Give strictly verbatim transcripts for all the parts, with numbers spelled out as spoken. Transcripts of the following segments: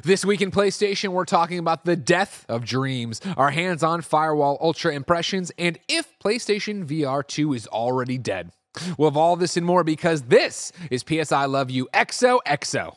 This week in PlayStation, we're talking about the death of dreams, our hands-on Firewall Ultra impressions, and if PlayStation V R two is already dead. We'll have all this and more because this is P S I Love You X O X O.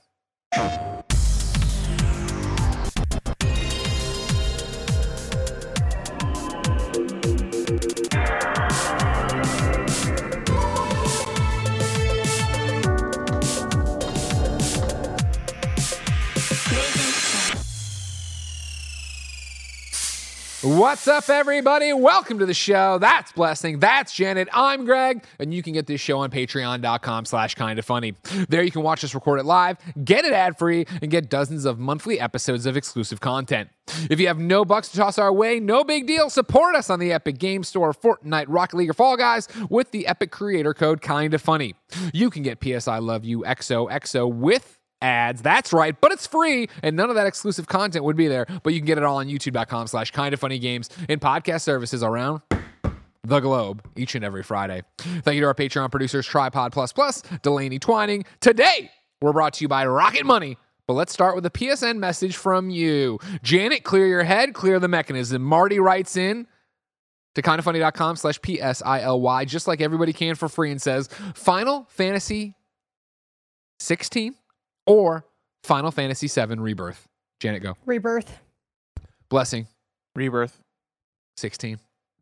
What's up, everybody? Welcome to the show. That's Blessing. That's Janet. I'm Greg, and you can get this show on patreon.com slash kinda funny. There you can watch us record it live, get it ad-free, and get dozens of monthly episodes of exclusive content. If you have no bucks to toss our way, no big deal. Support us on the Epic Game Store, Fortnite, Rocket League, or Fall Guys with the Epic creator code kinda funny. You can get P S I Love You X O X O with ads. That's right, but it's free, and none of that exclusive content would be there, but you can get it all on youtube.com slash kinda funny games and podcast services around the globe each and every Friday. Thank you to our Patreon producers, Tripod Plus Plus, Delaney Twining. Today, we're brought to you by Rocket Money, but let's start with a P S N message from you. Janet, clear your head, clear the mechanism. Marty writes in to kindafunny.com slash P S I L Y, just like everybody can for free, and says, Final Fantasy sixteen or Final Fantasy seven Rebirth. Janet, go. Rebirth. Blessing. Rebirth. sixteen.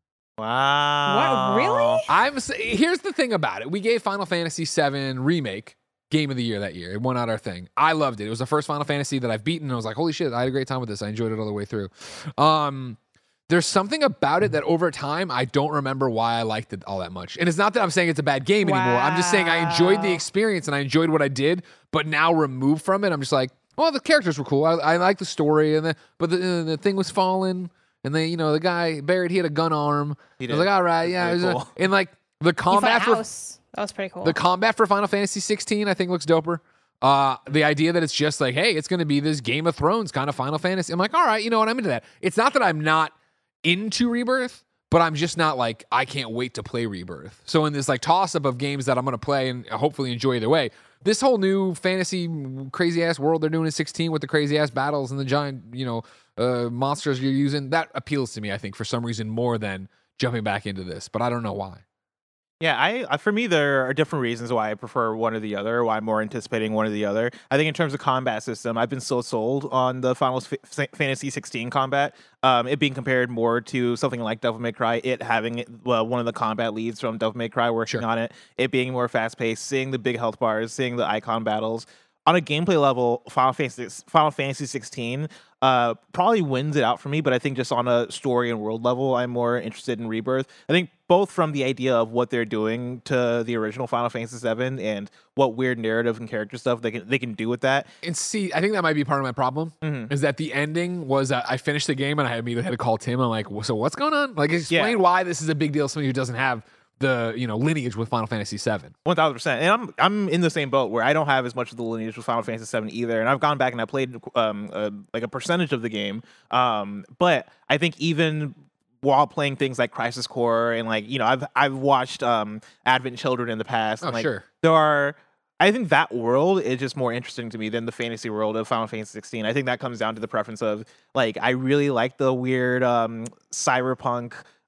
Wow. What? Really? I'm. Here's the thing about it. We gave Final Fantasy seven Remake Game of the Year that year. It won out our thing. I loved it. It was the first Final Fantasy that I've beaten, and I was like, holy shit, I had a great time with this. I enjoyed it all the way through. Um... There's something about it that over time, I don't remember why I liked it all that much. And it's not that I'm saying it's a bad game wow. anymore. I'm just saying I enjoyed the experience and I enjoyed what I did, but now removed from it, I'm just like, well, the characters were cool. I, I like the story, and the, but the, uh, the thing was falling, and then, you know, the guy, Barrett, he had a gun arm. He I was like, all right, yeah. It was, cool. uh, and like the You combat fought a for, house. That was pretty cool. the combat for Final Fantasy sixteen, I think looks doper. Uh, the idea that it's just like, hey, it's going to be this Game of Thrones kind of Final Fantasy. I'm like, all right, you know what? I'm into that. It's not that I'm not into Rebirth, but I'm just not like, I can't wait to play Rebirth. So in this like toss-up of games that I'm going to play and hopefully enjoy either way, this whole new fantasy crazy-ass world they're doing in sixteen with the crazy-ass battles and the giant, you know, uh, monsters you're using, that appeals to me, I think, for some reason more than jumping back into this, but I don't know why. Yeah, I for me there are different reasons why I prefer one or the other, why I'm more anticipating one or the other. I think in terms of combat system, I've been so sold on the Final F- Fantasy sixteen combat, um, it being compared more to something like Devil May Cry, it having well, one of the combat leads from Devil May Cry working Sure. on it, it being more fast-paced, seeing the big health bars, seeing the icon battles. On a gameplay level, Final Fantasy Final Fantasy sixteen uh, probably wins it out for me, but I think just on a story and world level, I'm more interested in Rebirth. I think both from the idea of what they're doing to the original Final Fantasy seven and what weird narrative and character stuff they can they can do with that. And see, I think that might be part of my problem, Mm-hmm. is that the ending was uh, I finished the game and I immediately had to call Tim. I'm like, so what's going on? Like, explain Yeah. why this is a big deal to somebody who doesn't have the, you know, lineage with Final Fantasy seven. One thousand percent, and I'm I'm in the same boat where I don't have as much of the lineage with Final Fantasy seven either, and I've gone back and I played um uh, like a percentage of the game, um but I think even while playing things like Crisis Core and like you know I've I've watched um Advent Children in the past, Oh, and, like, sure. there are. I think that world is just more interesting to me than the fantasy world of Final Fantasy sixteen. I think that comes down to the preference of like I really like the weird um cyberpunk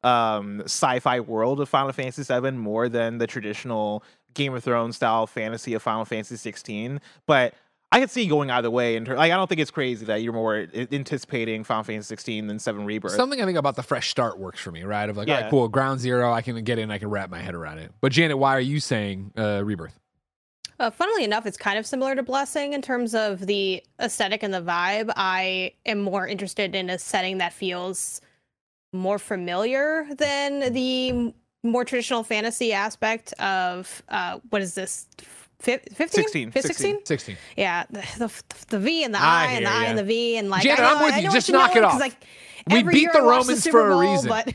um sci-fi world of Final Fantasy seven more than the traditional Game of Thrones style fantasy of Final Fantasy sixteen, but I could see going either way. And like, I don't think it's crazy that you're more anticipating Final Fantasy sixteen than seven Rebirth. Something I think about the fresh start works for me, right? Of like, all Yeah. right, cool, ground zero, I can get in, I can wrap my head around it. But Janet, why are you saying uh, Rebirth? Uh, funnily enough, it's kind of similar to Blessing in terms of the aesthetic and the vibe. I am more interested in a setting that feels more familiar than the more traditional fantasy aspect of uh, what is this? fifteen? sixteen. sixteen? sixteen. Yeah, the, the, the V and the I I, and the hear I ya. and the V and like. Janet, I know, I'm with I you. know Just what you knock know, it 'cause, off. Like, We every beat year the I watch Romans Super for a Bowl, reason. But,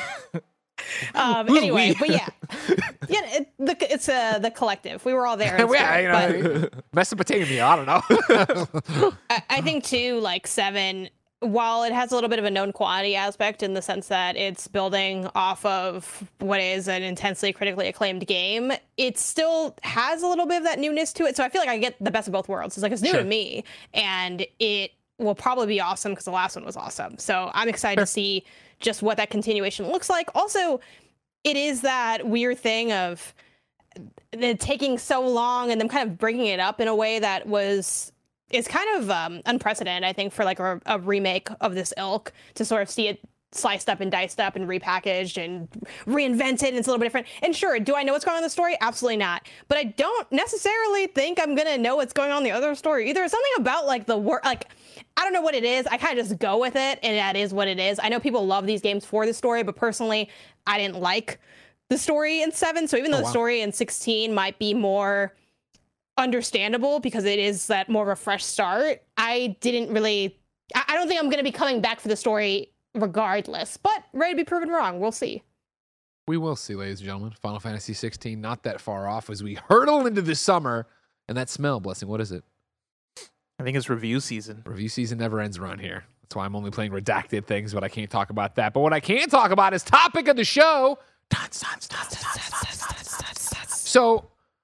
um, Who's anyway, we? but yeah, yeah, it, the, it's uh, the collective. We were all there. in yeah, spirit, you know, Mesopotamia, I don't know. I, I think too, like seven, while it has a little bit of a known quantity aspect in the sense that it's building off of what is an intensely critically acclaimed game, it still has a little bit of that newness to it. So I feel like I get the best of both worlds. It's like it's new Sure. to me, and it will probably be awesome because the last one was awesome. So I'm excited to see just what that continuation looks like. Also, it is that weird thing of it taking so long and them kind of bringing it up in a way that was is kind of um, unprecedented, I think, for like a, a remake of this ilk, to sort of see it sliced up and diced up and repackaged and reinvented, and it's a little bit different. And sure, do I know what's going on in the story? Absolutely not. But I don't necessarily think I'm gonna know what's going on in the other story either. Something about like the work, like I don't know what it is. I kind of just go with it, and that is what it is. I know people love these games for the story, but personally, I didn't like the story in seven. So even though oh, wow. the story in sixteen might be more understandable because it is that more of a fresh start, I didn't really. I, I don't think I'm gonna be coming back for the story regardless, but ready to be proven wrong. We'll see. We will see, ladies and gentlemen. Final Fantasy sixteen, not that far off as we hurtle into the summer. And that smell, Blessing, what is it? I think it's review season. Review season never ends around here. That's why I'm only playing redacted things, but I can't talk about that. But what I can talk about is topic of the show. So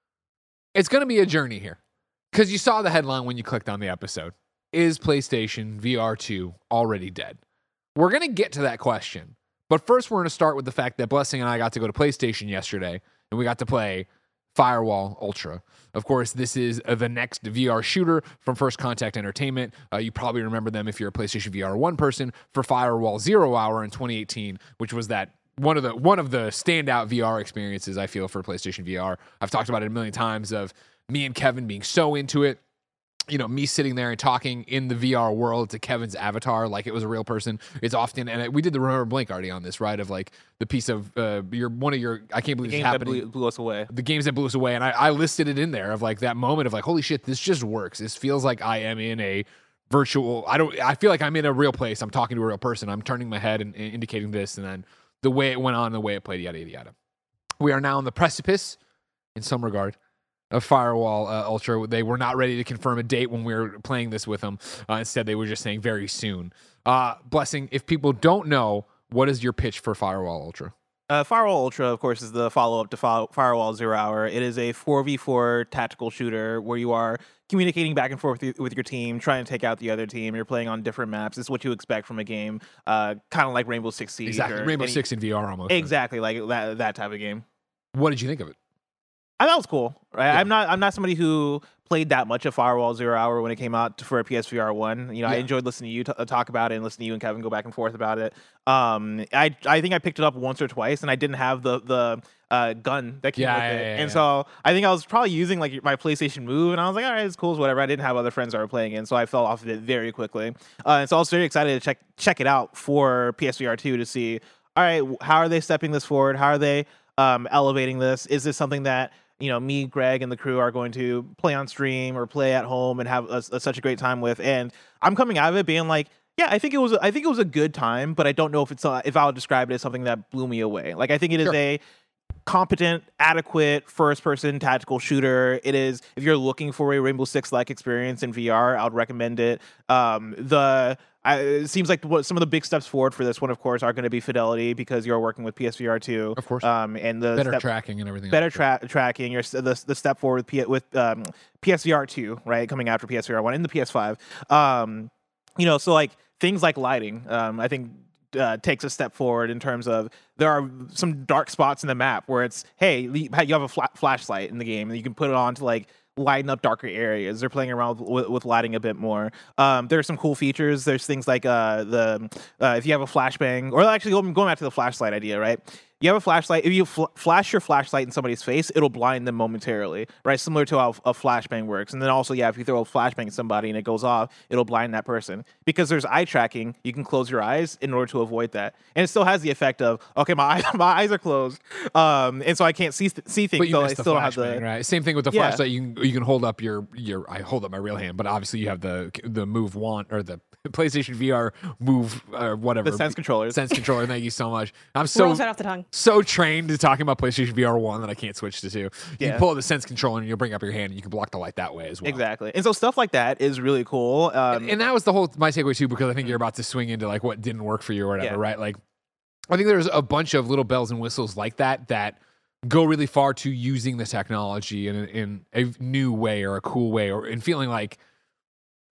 it's going to be a journey here, because you saw the headline when you clicked on the episode. Is PlayStation V R two already dead? We're going to get to that question. But first, we're going to start with the fact that Blessing and I got to go to PlayStation yesterday, and we got to play Firewall Ultra. Of course, this is uh, the next V R shooter from First Contact Entertainment. Uh, you probably remember them if you're a PlayStation V R one person for Firewall Zero Hour in twenty eighteen, which was that one of the one of the standout V R experiences, I feel, for PlayStation V R. I've talked about it a million times of me and Kevin being so into it. You know, me sitting there and talking in the V R world to Kevin's avatar like it was a real person. It's often, and we did the Remember Blink already on this, right? Of like the piece of uh, your one of your, I can't believe it's happening. That blew, blew us away. The games that blew us away, and I, I listed it in there of like that moment of like, holy shit, this just works. This feels like I am in a virtual. I don't. I feel like I'm in a real place. I'm talking to a real person. I'm turning my head and, and indicating this, and then the way it went on, the way it played, yada yada yada. We are now on the precipice, in some regard, of Firewall uh, Ultra. They were not ready to confirm a date when we were playing this with them. Uh, instead, they were just saying very soon. Uh, Blessing, if people don't know, what is your pitch for Firewall Ultra? Uh, Firewall Ultra, of course, is the follow-up to Fi- Firewall Zero Hour. It is a four v four tactical shooter where you are communicating back and forth with, with your team, trying to take out the other team. You're playing on different maps. It's what you expect from a game, uh, kind of like Rainbow Six Siege. Exactly, Rainbow any, Six in V R almost. Exactly, like that, that type of game. What did you think of it? I thought it was cool, right? Yeah. I'm not I'm not somebody who played that much of Firewall Zero Hour when it came out for a P S V R one. You know, yeah. I enjoyed listening to you t- talk about it and listening to you and Kevin go back and forth about it. Um, I I think I picked it up once or twice, and I didn't have the the uh, gun that came yeah, with yeah, it, yeah, and yeah. so I think I was probably using like my PlayStation Move, and I was like, all right, it's cool, it's whatever. I didn't have other friends that were playing it, and so I fell off of it very quickly. Uh, and so I was very excited to check check it out for P S V R two to see, all right, how are they stepping this forward? How are they um, elevating this? Is this something that, you know, me, Greg, and the crew are going to play on stream or play at home and have a, a, such a great time with? And I'm coming out of it being like, yeah, I think it was, I think it was a good time, but I don't know if it's, a, if I'll describe it as something that blew me away. Like, I think it is sure. a competent, adequate first-person tactical shooter. It is, if you're looking for a Rainbow Six-like experience in V R, I would recommend it. Um, the I, it seems like what some of the big steps forward for this one, of course, are going to be fidelity because you're working with P S V R two, of course, um, and the better step, tracking and everything. Better tra- tracking. Your the the step forward with P- with um, P S V R two, right, coming after P S V R one and the P S five. Um, you know, so like things like lighting, um, I think. Uh, takes a step forward in terms of there are some dark spots in the map where it's, hey, you have a fla- flashlight in the game and you can put it on to like lighten up darker areas. They're playing around with, with lighting a bit more. Um, there are some cool features. There's things like uh, the uh, if you have a flashbang, or actually going back to the flashlight idea, right? You have a flashlight. If you fl- flash your flashlight in somebody's face, it'll blind them momentarily, right? Similar to how a flashbang works. And then also, yeah, if you throw a flashbang at somebody and it goes off, it'll blind that person. Because there's eye tracking, you can close your eyes in order to avoid that. And it still has the effect of, okay, my eyes, my eyes are closed, um, and so I can't see see things. But you so I missed the still have the right. Same thing with the yeah. flashlight. You can you can hold up your your. I hold up my real hand, but obviously you have the the Move Wand or the PlayStation V R Move or whatever. The Sense controllers. Sense controller. Thank you so much. I'm so Rolls right off the tongue. so trained to talking about PlayStation V R one that I can't switch to two. You Yeah. pull out the Sense controller and you'll bring up your hand and you can block the light that way as well. Exactly. And so stuff like that is really cool. Um, And that was the whole my takeaway too, because I think you're about to swing into like what didn't work for you or whatever, Yeah. right? Like I think there's a bunch of little bells and whistles like that that go really far to using the technology in a, in a new way or a cool way, or in feeling like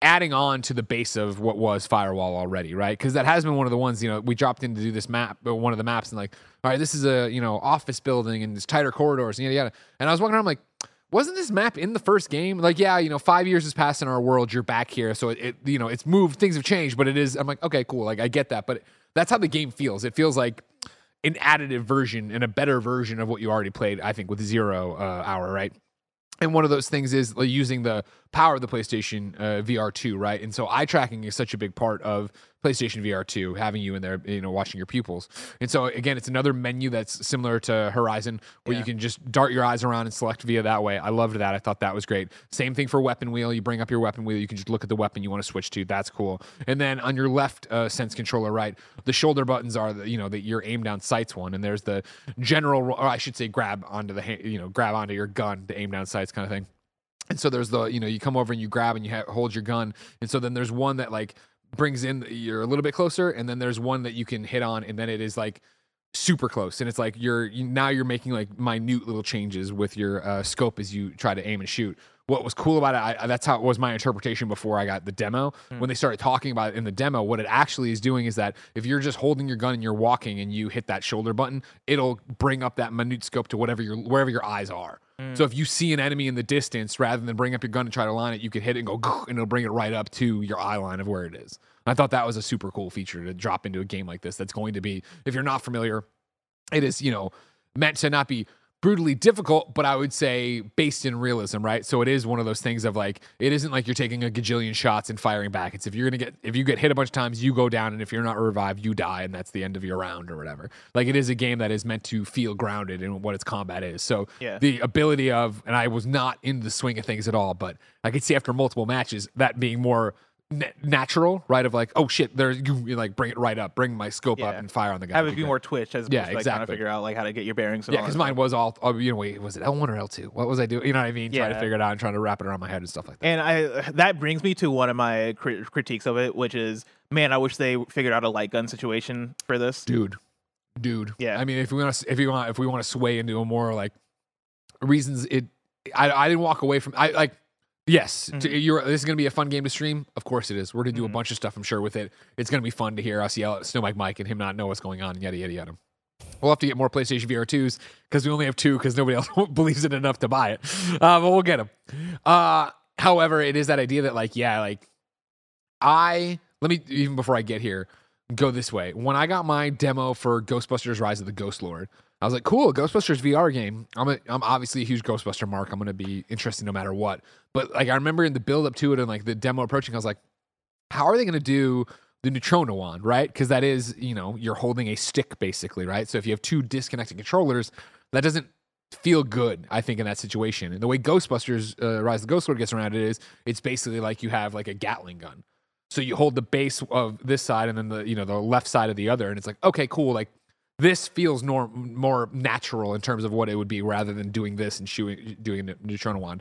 adding on to the base of what was Firewall already, right? Because that has been one of the ones, you know, we dropped in to do this map, one of the maps, and like, all right, this is a, you know, office building and there's tighter corridors and yada yada. And I was walking around like, wasn't this map in the first game? Like, yeah, you know, five years has passed in our world. You're back here, so it, it you know, it's moved. Things have changed, but it is. I'm like, okay, cool. Like, I get that, but that's how the game feels. It feels like an additive version and a better version of what you already played. I think with Zero uh, Hour, right? And one of those things is like, using the power of the PlayStation uh, V R two, right? And so eye tracking is such a big part of PlayStation V R two, having you in there, you know, watching your pupils. And so again, it's another menu that's similar to Horizon, where yeah. you can just dart your eyes around and select via that way. I loved that. I thought that was great. Same thing for weapon wheel. You bring up your weapon wheel, you can just look at the weapon you want to switch to. That's cool. And then on your left uh, sense controller, right, the shoulder buttons are the, you know, the, your aim down sights one, and there's the general, or I should say, grab onto the, hand, you know, grab onto your gun to aim down sights kind of thing. And so there's the, you know, you come over and you grab and you ha- hold your gun. And so then there's one that like brings in, you're a little bit closer. And then there's one that you can hit on. And then it is like super close. And it's like you're, you, now you're making like minute little changes with your uh, scope as you try to aim and shoot. What was cool about it, I, that's how it was my interpretation before I got the demo. Mm. When they started talking about it in the demo, what it actually is doing is that if you're just holding your gun and you're walking and you hit that shoulder button, it'll bring up that minute scope to whatever your wherever your eyes are. Mm. So if you see an enemy in the distance, rather than bring up your gun and try to line it, you can hit it and go, and it'll bring it right up to your eye line of where it is. And I thought that was a super cool feature to drop into a game like this. That's going to be, if you're not familiar, it is, you know, meant to not be brutally difficult, but I would say based in realism, right? So it is one of those things of like, it isn't like you're taking a gajillion shots and firing back. It's if you're gonna get, if you get hit a bunch of times, you go down, and if you're not revived, you die, and that's the end of your round or whatever. Like, it is a game that is meant to feel grounded in what its combat is. So yeah. the ability of, and I was not in the swing of things at all, but I could see after multiple matches that being more natural, right? Of like, oh shit, there's you, you like bring it right up, bring my scope yeah. up and fire on the guy. Have it be more twitch as opposed yeah, to like exactly. trying to figure out like how to get your bearings. Yeah, because mine was all, you know, wait, was it L one or L two? What was I doing? You know what I mean? Yeah. Trying to figure it out and trying to wrap it around my head and stuff like that. And I that brings me to one of my crit- critiques of it, which is, man, I wish they figured out a light gun situation for this, dude. Dude, yeah. I mean, if we want to, if you want, if we want to sway into a more like reasons, it, I, I didn't walk away from, I like. Yes, mm-hmm. to, you're, this is going to be a fun game to stream. Of course it is. We're going to do mm-hmm. a bunch of stuff, I'm sure, with it. It's going to be fun to hear us yell at Snow Mike Mike and him not know what's going on, and yada, yada, yada. We'll have to get more PlayStation V R twos because we only have two because nobody else believes it enough to buy it. Uh, but we'll get them. Uh, however, it is that idea that, like, yeah, like, I, let me, even before I get here, go this way. When I got my demo for Ghostbusters Rise of the Ghost Lord, I was like, cool, Ghostbusters V R game. I'm a, I'm obviously a huge Ghostbuster mark. I'm going to be interested no matter what. But like, I remember in the build up to it and like the demo approaching, I was like, how are they going to do the Neutrona wand, right? Because that is, you know, you're holding a stick basically, right? So if you have two disconnected controllers, that doesn't feel good, I think, in that situation. And the way Ghostbusters uh, Rise of the Ghost Lord gets around it is, it's basically like you have like a Gatling gun. So you hold the base of this side and then the, you know, the left side of the other. And it's like, okay, cool. Like, this feels more, more natural in terms of what it would be rather than doing this and shooting, doing a Neutrona wand.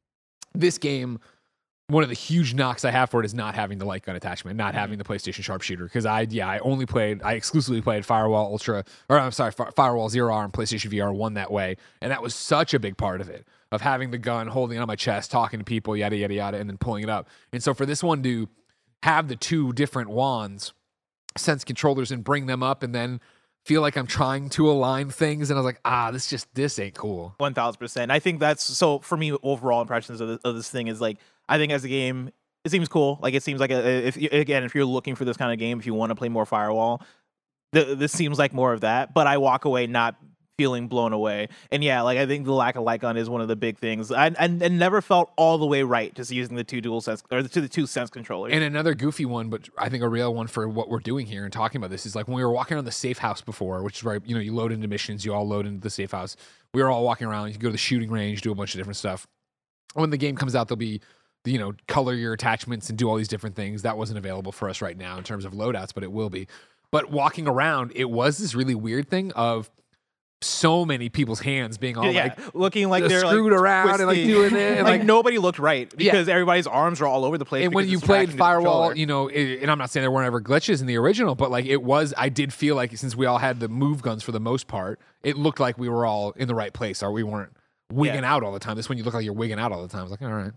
This game, one of the huge knocks I have for it is not having the light gun attachment, not having the PlayStation sharpshooter. Because I, yeah, I only played, I exclusively played Firewall Ultra, or I'm sorry, Firewall Zero R and PlayStation V R one that way. And that was such a big part of it, of having the gun, holding it on my chest, talking to people, yada, yada, yada, and then pulling it up. And so for this one to have the two different wands, sense controllers, and bring them up and then feel like I'm trying to align things, and I was like, ah, this just, this ain't cool. one thousand percent. I think that's, so for me, overall impressions of this, of this thing is like, I think as a game, it seems cool. Like, it seems like, a, if again, if you're looking for this kind of game, if you want to play more Firewall, th- this seems like more of that, but I walk away not feeling blown away. And yeah, like, I think the lack of light gun is one of the big things. I, I, I never felt all the way right just using the two dual sense, or the, the two sense controllers. And another goofy one, but I think a real one for what we're doing here and talking about this is like when we were walking around the safe house before, which is where, you know, you load into missions, you all load into the safe house. We were all walking around. You go to the shooting range, do a bunch of different stuff. When the game comes out, there'll be, you know, color your attachments and do all these different things. That wasn't available for us right now in terms of loadouts, but it will be. But walking around, it was this really weird thing of so many people's hands being all yeah, like looking like they're screwed like around twisty. and like doing it, and like, like nobody looked right because yeah. everybody's arms are all over the place. And when you played Firewall, you know, it, and I'm not saying there weren't ever glitches in the original, but like it was, I did feel like since we all had the move guns for the most part, it looked like we were all in the right place, or we weren't wigging yeah. out all the time. This one you look like you're wigging out all the time. I was like, all right.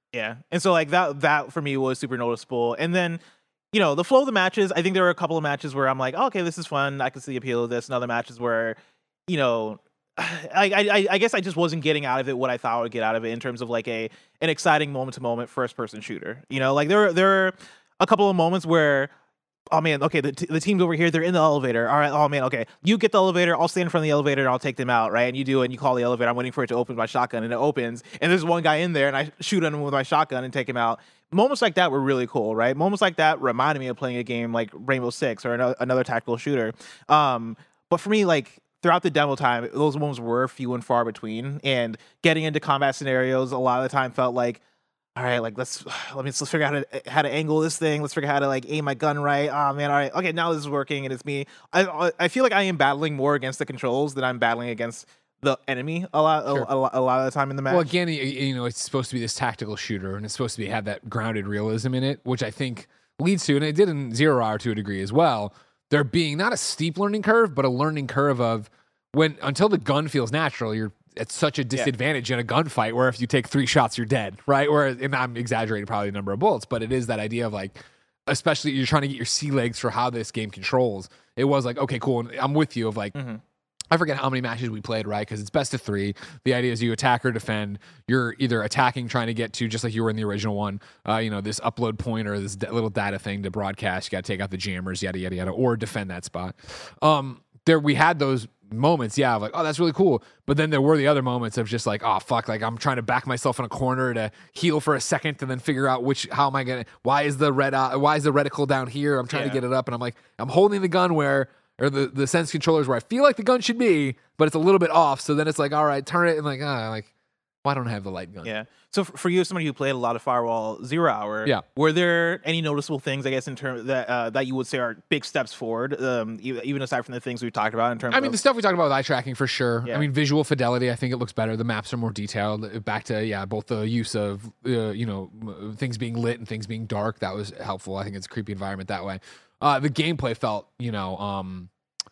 Yeah. And so like that that for me was super noticeable. And then, you know, the flow of the matches, I think there were a couple of matches where I'm like, oh, okay, this is fun. I can see the appeal of this. And other matches where, you know, I, I I guess I just wasn't getting out of it what I thought I would get out of it in terms of like a an exciting moment to moment first person shooter. You know, like there there are a couple of moments where, oh man, okay, the, t- the team's over here, they're in the elevator. All right, oh man, okay, you get the elevator, I'll stand in front of the elevator and I'll take them out, right? And you do it and you call the elevator, I'm waiting for it to open with my shotgun, and it opens, and there's one guy in there and I shoot at him with my shotgun and take him out. Moments like that were really cool, right? Moments like that reminded me of playing a game like Rainbow Six or another, another tactical shooter. Um, but for me, like, throughout the demo time, those moments were few and far between, and getting into combat scenarios a lot of the time felt like, all right, like let's let me let's figure out how to how to angle this thing. Let's figure out how to like aim my gun right. Oh man, all right, okay, now this is working, and it's me. I I feel like I am battling more against the controls than I'm battling against the enemy a lot sure. a, a, a lot of the time in the match. Well, again, you know, it's supposed to be this tactical shooter, and it's supposed to be have that grounded realism in it, which I think leads to, and it did in Zero Hour to a degree as well, there being not a steep learning curve, but a learning curve of when until the gun feels natural, you're at such a disadvantage yeah. in a gunfight where if you take three shots, you're dead, right? Or, and I'm exaggerating probably the number of bullets, but it is that idea of like, especially you're trying to get your sea legs for how this game controls. It was like, okay, cool. And I'm with you of like, mm-hmm. I forget how many matches we played, right? Because it's best of three. The idea is you attack or defend. You're either attacking, trying to get to, just like you were in the original one, uh, you know, this upload point or this d- little data thing to broadcast. You got to take out the jammers, yada, yada, yada, or defend that spot. Um, there, we had those moments, yeah, of like, oh, that's really cool. But then there were the other moments of just like, oh, fuck, like I'm trying to back myself in a corner to heal for a second and then figure out which, how am I going to, why is the red, uh, why is the reticle down here? I'm trying yeah. to get it up. And I'm like, I'm holding the gun where, or the, the sense controllers where I feel like the gun should be, but it's a little bit off. So then it's like, all right, turn it, and like, ah, like, why don't I have the light gun? Yeah. So for, for you, as somebody who played a lot of Firewall Zero Hour, yeah. were there any noticeable things, I guess, in terms that uh, that you would say are big steps forward, um, even aside from the things we talked about in terms? I mean, of... the stuff we talked about with eye tracking for sure. Yeah. I mean, visual fidelity, I think it looks better. The maps are more detailed. Back to yeah, both the use of uh, you know things being lit and things being dark. That was helpful. I think it's a creepy environment that way. Uh, the gameplay felt, you know. Um,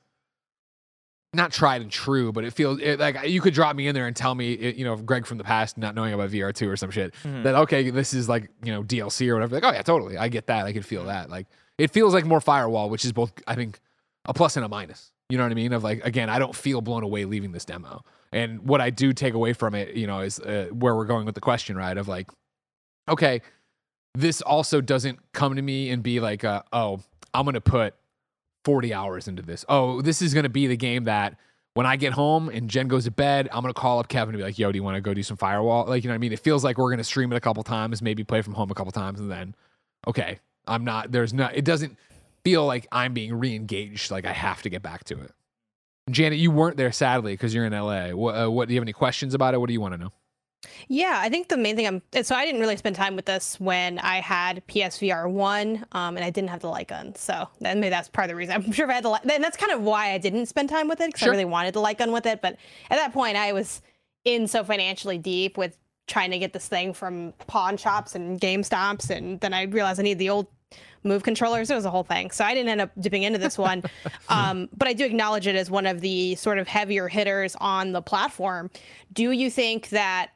not tried and true, but it feels it, like you could drop me in there and tell me, it, you know, Greg from the past, not knowing about V R two or some shit, mm-hmm. that, okay, this is like, you know, D L C or whatever. Like, oh yeah, totally. I get that. I can feel that. Like, it feels like more Firewall, which is both, I think, a plus and a minus. You know what I mean? Of like, again, I don't feel blown away leaving this demo. And what I do take away from it, you know, is uh, where we're going with the question, right? Of like, okay, this also doesn't come to me and be like, uh, oh, I'm going to put forty hours into this. Oh, this is going to be the game that when I get home and Jen goes to bed, I'm going to call up Kevin and be like, yo, do you want to go do some Firewall? Like, you know what I mean? It feels like we're going to stream it a couple times, maybe play from home a couple times, and then, okay, I'm not, there's not, it doesn't feel like I'm being re-engaged. Like I have to get back to it. Janet, you weren't there sadly because you're in L A. What, uh, what, do you have any questions about it? What do you want to know? Yeah, I think the main thing I'm so I didn't really spend time with this when I had P S V R one, um, and I didn't have the light gun. So then maybe that's part of the reason. I'm sure if I had the light, and that's kind of why I didn't spend time with it because sure. I really wanted the light gun with it. But at that point, I was in so financially deep with trying to get this thing from pawn shops and GameStops, and then I realized I needed the old Move controllers. It was a whole thing. So I didn't end up dipping into this one. um, but I do acknowledge it as one of the sort of heavier hitters on the platform. Do you think that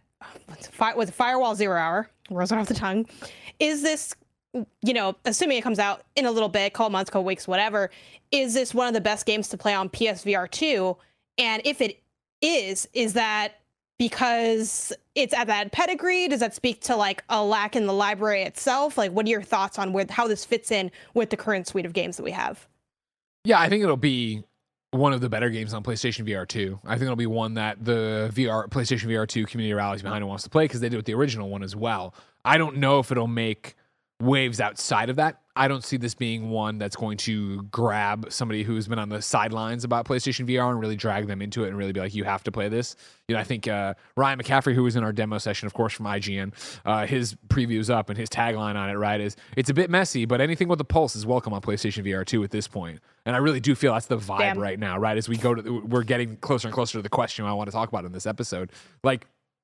with Firewall Zero Hour, rolls off the tongue, is this, you know, assuming it comes out in a little bit, couple months, couple weeks, whatever, is this one of the best games to play on P S V R two? And if it is, is that because it's at that pedigree? Does that speak to like a lack in the library itself? Like, what are your thoughts on where, how this fits in with the current suite of games that we have? Yeah, I think it'll be one of the better games on PlayStation V R two. I think it'll be one that the V R PlayStation V R two community rallies behind and wants to play because they did with the original one as well. I don't know if it'll make waves outside of that. I don't see this being one that's going to grab somebody who's been on the sidelines about PlayStation V R and really drag them into it and really be like, you have to play this. You know, I think uh, Ryan McCaffrey, who was in our demo session, of course, from I G N, uh, his preview's up and his tagline on it, right, is it's a bit messy, but anything with a pulse is welcome on PlayStation V R two at this point. And I really do feel that's the vibe Damn. right now, right? As we go to, we're getting closer and closer to the question I want to talk about in this episode. Like,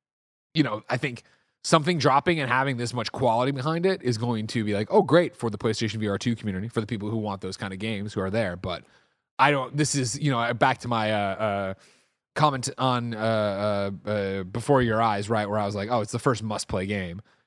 you know, I think something dropping and having this much quality behind it is going to be like, oh, great for the PlayStation V R two community, for the people who want those kind of games who are there. But I don't, this is, you know, back to my uh, uh, comment on uh, uh, uh, Before Your Eyes, right, where I was like, oh, it's the first must-play game.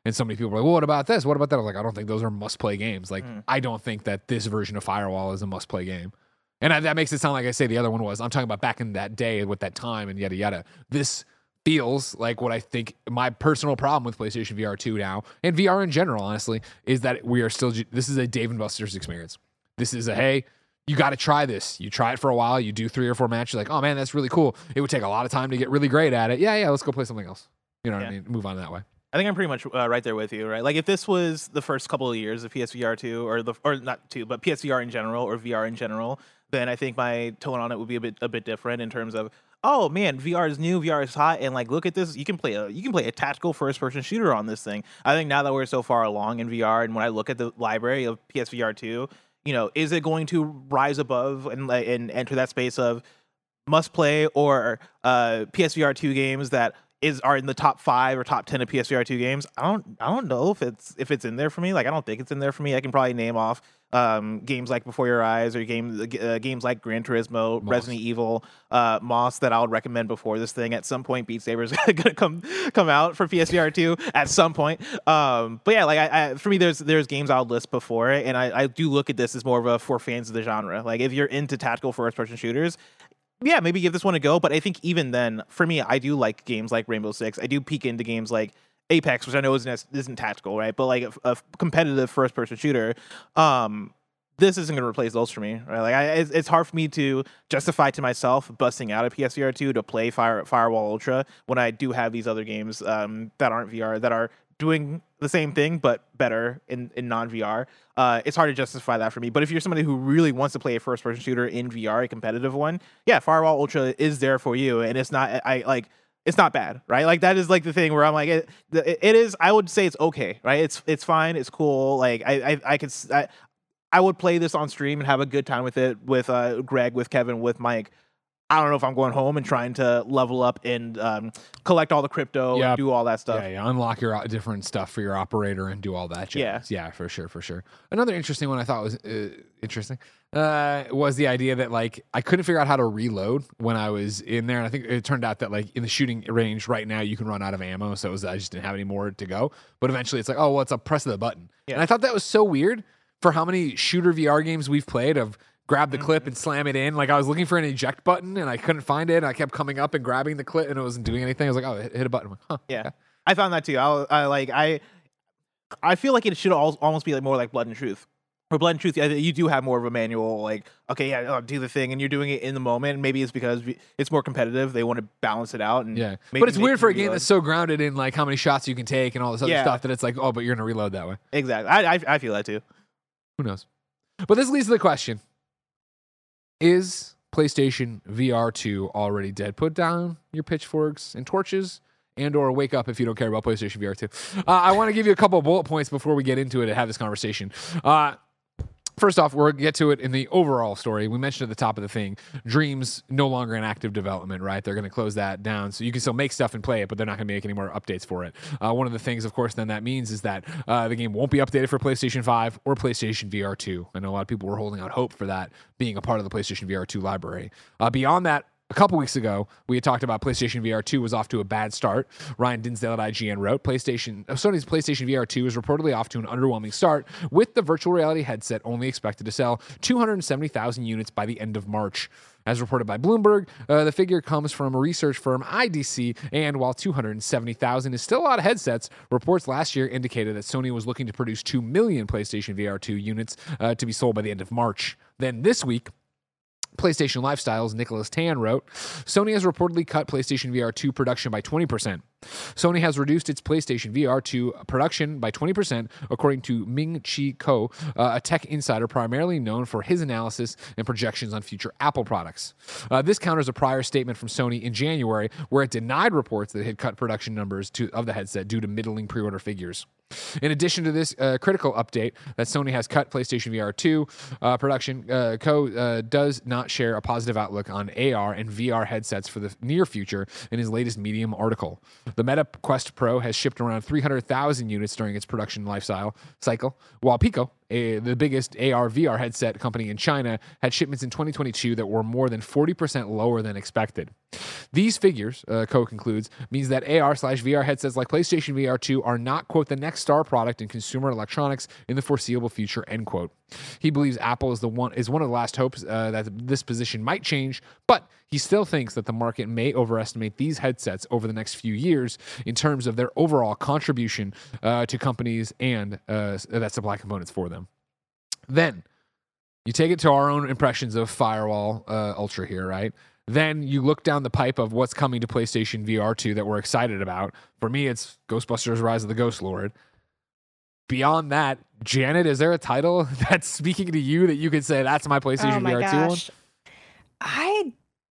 And so many people were like, well, what about this? What about that? I was like, I don't think those are must-play games. Like, mm. I don't think that this version of Firewall is a must-play game. And I, that makes it sound like I say the other one was. I'm talking about back in that day with that time and yada, yada. This feels like what I think my personal problem with PlayStation V R two now, and V R in general, honestly, is that we are still, this is a Dave and Buster's experience. This is a, hey, you got to try this. You try it for a while. You do three or four matches. Like, oh, man, that's really cool. It would take a lot of time to get really great at it. Yeah, yeah, let's go play something else. You know what yeah. I mean? Move on that way. I think I'm pretty much uh, right there with you, right? Like if this was the first couple of years of P S V R two, or the or not two, but P S V R in general, or V R in general, then I think my tone on it would be a bit a bit different in terms of, oh man, V R is new, V R is hot, and like look at this, you can play a you can play a tactical first person shooter on this thing. I think now that we're so far along in V R, and when I look at the library of P S V R two, you know, is it going to rise above and and enter that space of must play or uh, P S V R two games that is are in the top five or top ten of P S V R two games? I don't I don't know if it's if it's in there for me. Like I don't think it's in there for me. I can probably name off um, games like Before Your Eyes or games uh, games like Gran Turismo, Moss. Resident Evil, uh, Moss that I would recommend before this thing. At some point, Beat Saber is gonna come come out for P S V R two at some point. Um, but yeah, like I, I for me, there's there's games I'll list before it, and I, I do look at this as more of a for fans of the genre. Like if you're into tactical first person shooters, yeah, maybe give this one a go. But I think even then, for me, I do like games like Rainbow Six. I do peek into games like Apex, which I know isn't isn't tactical, right? But like a, a competitive first-person shooter, um, this isn't going to replace those for me, right? Like, I, it's, it's hard for me to justify to myself busting out a P S V R two to play Fire Firewall Ultra when I do have these other games um, that aren't V R that are doing the same thing but better in, in non-V R. Uh, it's hard to justify that for me. But if you're somebody who really wants to play a first-person shooter in V R, a competitive one, yeah, Firewall Ultra is there for you, and it's not I like it's not bad, right? Like that is like the thing where I'm like it, it is. I would say it's okay, right? It's it's fine, it's cool. Like I I, I could I, I would play this on stream and have a good time with it with uh, Greg, with Kevin, with Mike. I don't know if I'm going home and trying to level up and um, collect all the crypto yep. and do all that stuff. Yeah, yeah, unlock your different stuff for your operator and do all that. Jazz. Yeah, yeah, for sure, for sure. Another interesting one I thought was uh, interesting uh, was the idea that like I couldn't figure out how to reload when I was in there, and I think it turned out that like in the shooting range right now you can run out of ammo, so it was, I just didn't have any more to go. But eventually it's like, oh well, it's a press of the button, yeah. and I thought that was so weird for how many shooter V R games we've played of. Grab the clip and slam it in. Like I was looking for an eject button and I couldn't find it. And I kept coming up and grabbing the clip and it wasn't doing anything. I was like, oh, hit, hit a button. Like, huh, yeah, okay. I found that too. I, I like I, I feel like it should almost be like more like Blood and Truth. For Blood and Truth, you do have more of a manual. Like, okay, yeah, I'll do the thing, and you're doing it in the moment. Maybe it's because it's more competitive. They want to balance it out. And yeah, but it's weird for a game that's so grounded in like how many shots you can take and all this other yeah. stuff that it's like, oh, but you're gonna reload that way. Exactly. I, I I feel that too. Who knows? But this leads to the question. Is PlayStation V R two already dead? Put down your pitchforks and torches and or wake up if you don't care about PlayStation V R two. Uh, I want to give you a couple of bullet points before we get into it and have this conversation. Uh, First off, we'll get to it in the overall story. We mentioned at the top of the thing, Dreams no longer in active development, right? They're going to close that down. So you can still make stuff and play it, but they're not going to make any more updates for it. Uh, one of the things, of course, then that means is that uh, the game won't be updated for PlayStation five or PlayStation V R two. I know a lot of people were holding out hope for that being a part of the PlayStation V R two library. Uh, beyond that, a couple weeks ago, we had talked about PlayStation V R two was off to a bad start. Ryan Dinsdale at I G N wrote, PlayStation, Sony's PlayStation V R two is reportedly off to an underwhelming start, with the virtual reality headset only expected to sell two hundred seventy thousand units by the end of March. As reported by Bloomberg, uh, the figure comes from a research firm, I D C, and while two hundred seventy thousand is still a lot of headsets, reports last year indicated that Sony was looking to produce two million PlayStation V R two units uh, to be sold by the end of March. Then this week, PlayStation Lifestyle's Nicholas Tan wrote, Sony has reportedly cut PlayStation V R two production by twenty percent. Sony has reduced its PlayStation V R two production by twenty percent, according to Ming Chi Kuo, uh, a tech insider primarily known for his analysis and projections on future Apple products. Uh, this counters a prior statement from Sony in January, where it denied reports that it had cut production numbers to, of the headset due to middling pre-order figures. In addition to this uh, critical update that Sony has cut PlayStation V R two uh, production, uh, Kuo uh, does not share a positive outlook on A R and V R headsets for the near future in his latest Medium article. The Meta Quest Pro has shipped around three hundred thousand units during its production lifestyle cycle, while Pico a, the biggest A R V R headset company in China, had shipments in twenty twenty-two that were more than forty percent lower than expected. These figures, uh, Coe concludes, means that A R slash V R headsets like PlayStation V R two are not, quote, the next star product in consumer electronics in the foreseeable future, end quote. He believes Apple is the one is one of the last hopes uh, that this position might change, but he still thinks that the market may overestimate these headsets over the next few years in terms of their overall contribution uh, to companies and uh, that supply components for them. Then you take it to our own impressions of Firewall uh, Ultra here, right? Then you look down the pipe of what's coming to PlayStation V R two that we're excited about. For me, it's Ghostbusters Rise of the Ghost Lord. Beyond that, Janet, is there a title that's speaking to you that you could say that's my PlayStation oh my V R two one? gosh. I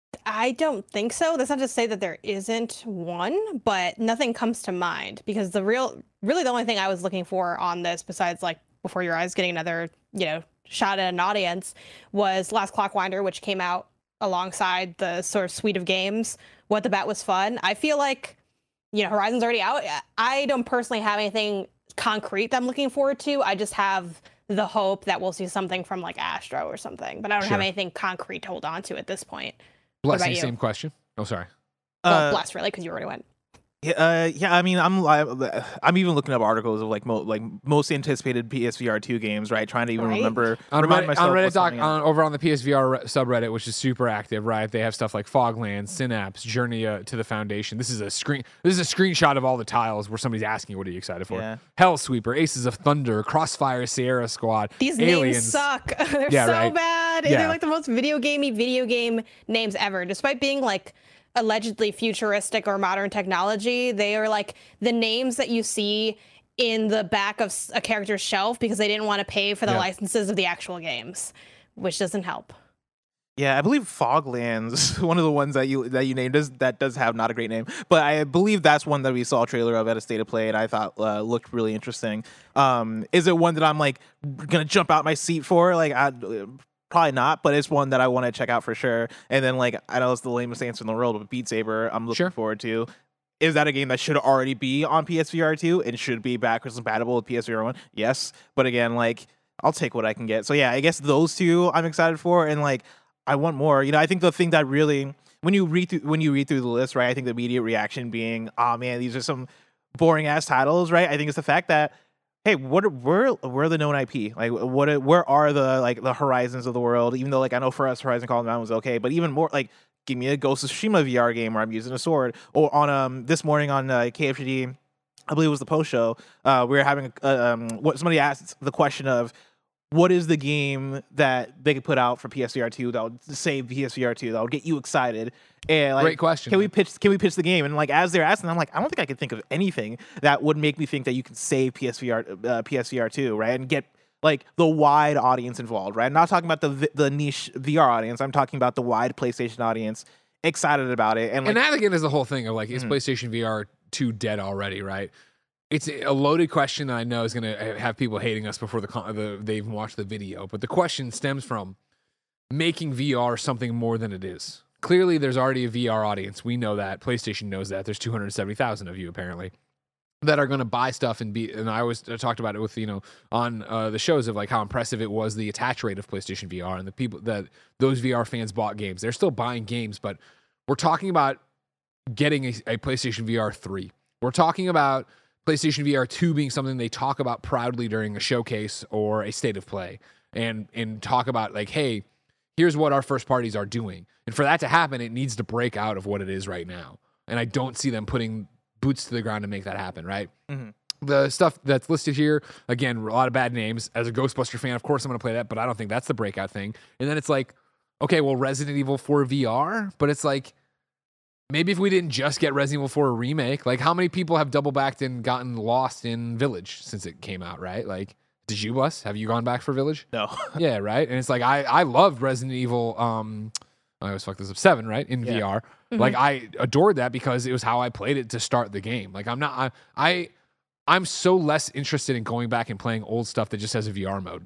I don't think so. That's not to say that there isn't one, but nothing comes to mind because the real really the only thing I was looking for on this besides like Before Your Eyes getting another, you know, shot at an audience was Last Clockwinder, which came out alongside the sort of suite of games. What the Bet was fun. I feel like, you know, Horizon's already out. I don't personally have anything concrete that I'm looking forward to. I just have the hope that we'll see something from like Astro or something, but I don't Sure. have anything concrete to hold on to at this point. Blessing, you? same question. Oh, sorry. Well, Uh, bless really, because you already went. Yeah, uh, yeah. I mean, I'm li- I'm even looking up articles of like mo- like most anticipated P S V R two games, right? Trying to even Right. remember On remind Reddit, myself on Reddit what's doc, coming out. on, over on the P S V R re- subreddit, which is super active, right? They have stuff like Foglands, Synapse, Journey uh, to the Foundation. This is a screen. This is a screenshot of all the tiles where somebody's asking, "What are you excited for?" Yeah. Hellsweeper, Aces of Thunder, Crossfire, Sierra Squad, These Aliens. names suck. They're Yeah, so right. bad. Yeah. They're like the most video gamey video game names ever. Despite being like allegedly futuristic or modern technology, they are like the names that you see in the back of s- a character's shelf because they didn't want to pay for the Yeah. licenses of the actual games, which doesn't help. Yeah, I believe Foglands, one of the ones that you that you named, does that does have not a great name, but I believe that's one that we saw a trailer of at a State of Play, and I thought uh, looked really interesting. Um, is it one that I'm like gonna jump out my seat for? Like, I probably not, but it's one that I want to check out for sure. And then like I know it's the lamest answer in the world, but Beat Saber, I'm looking Sure. forward to. Is that a game that should already be on P S V R two and should be backwards compatible with P S V R one? Yes, but again, like I'll take what I can get. So yeah, I guess those two I'm excited for, and like I want more. You know, I think the thing that really when you read through when you read through the list, right? I think the immediate reaction being, "Oh man, these are some boring ass titles," right? I think it's the fact that hey, what are, where where are the known I P? Like what are, where are the like the Horizons of the world? Even though like I know for us Horizon Call of the Mountain was okay, but even more like give me a Ghost of Tsushima V R game where I'm using a sword. Or on um this morning on uh, K F G D, I believe it was the post show, uh, we were having uh, um what somebody asked the question of what is the game that they could put out for P S V R two that would save P S V R two that would get you excited? And like, Great question. Can we pitch? Can we pitch the game? And like as they're asking, I'm like, I don't think I can think of anything that would make me think that you can save P S V R, uh, P S V R two, right? And get like the wide audience involved, right? I'm not talking about the vi- the niche V R audience. I'm talking about the wide PlayStation audience excited about it. And like, And that again is the whole thing of like, is Mhm. PlayStation V R two dead already, right? It's a loaded question that I know is going to have people hating us before the, con- the they even watch the video. But the question stems from making V R something more than it is. Clearly, there's already a V R audience. We know that. PlayStation knows that. There's two hundred seventy thousand of you, apparently, that are going to buy stuff and be. And I always talked about it with, you know, on uh, the shows of like how impressive it was the attach rate of PlayStation V R and the people that those V R fans bought games. They're still buying games, but we're talking about getting a, a PlayStation V R three. We're talking about PlayStation V R two being something they talk about proudly during a showcase or a State of Play, and and talk about like, hey, here's what our first parties are doing. And for that to happen, it needs to break out of what it is right now. And I don't see them putting boots to the ground to make that happen, right? Mhm. The stuff that's listed here, again, a lot of bad names. As a Ghostbuster fan, of course I'm going to play that, but I don't think that's the breakout thing. And then it's like, okay, well, Resident Evil four V R, but it's like, maybe if we didn't just get Resident Evil four remake, like how many people have double backed and gotten lost in Village since it came out, right? Like, did you, Bus? Have you gone back for Village? no. Yeah, right. And it's like I I loved Resident Evil. Um, I always fuck this up. Seven, right, in Yeah. V R. Mhm. Like I adored that because it was how I played it to start the game. Like I'm not I I I'm so less interested in going back and playing old stuff that just has a V R mode now.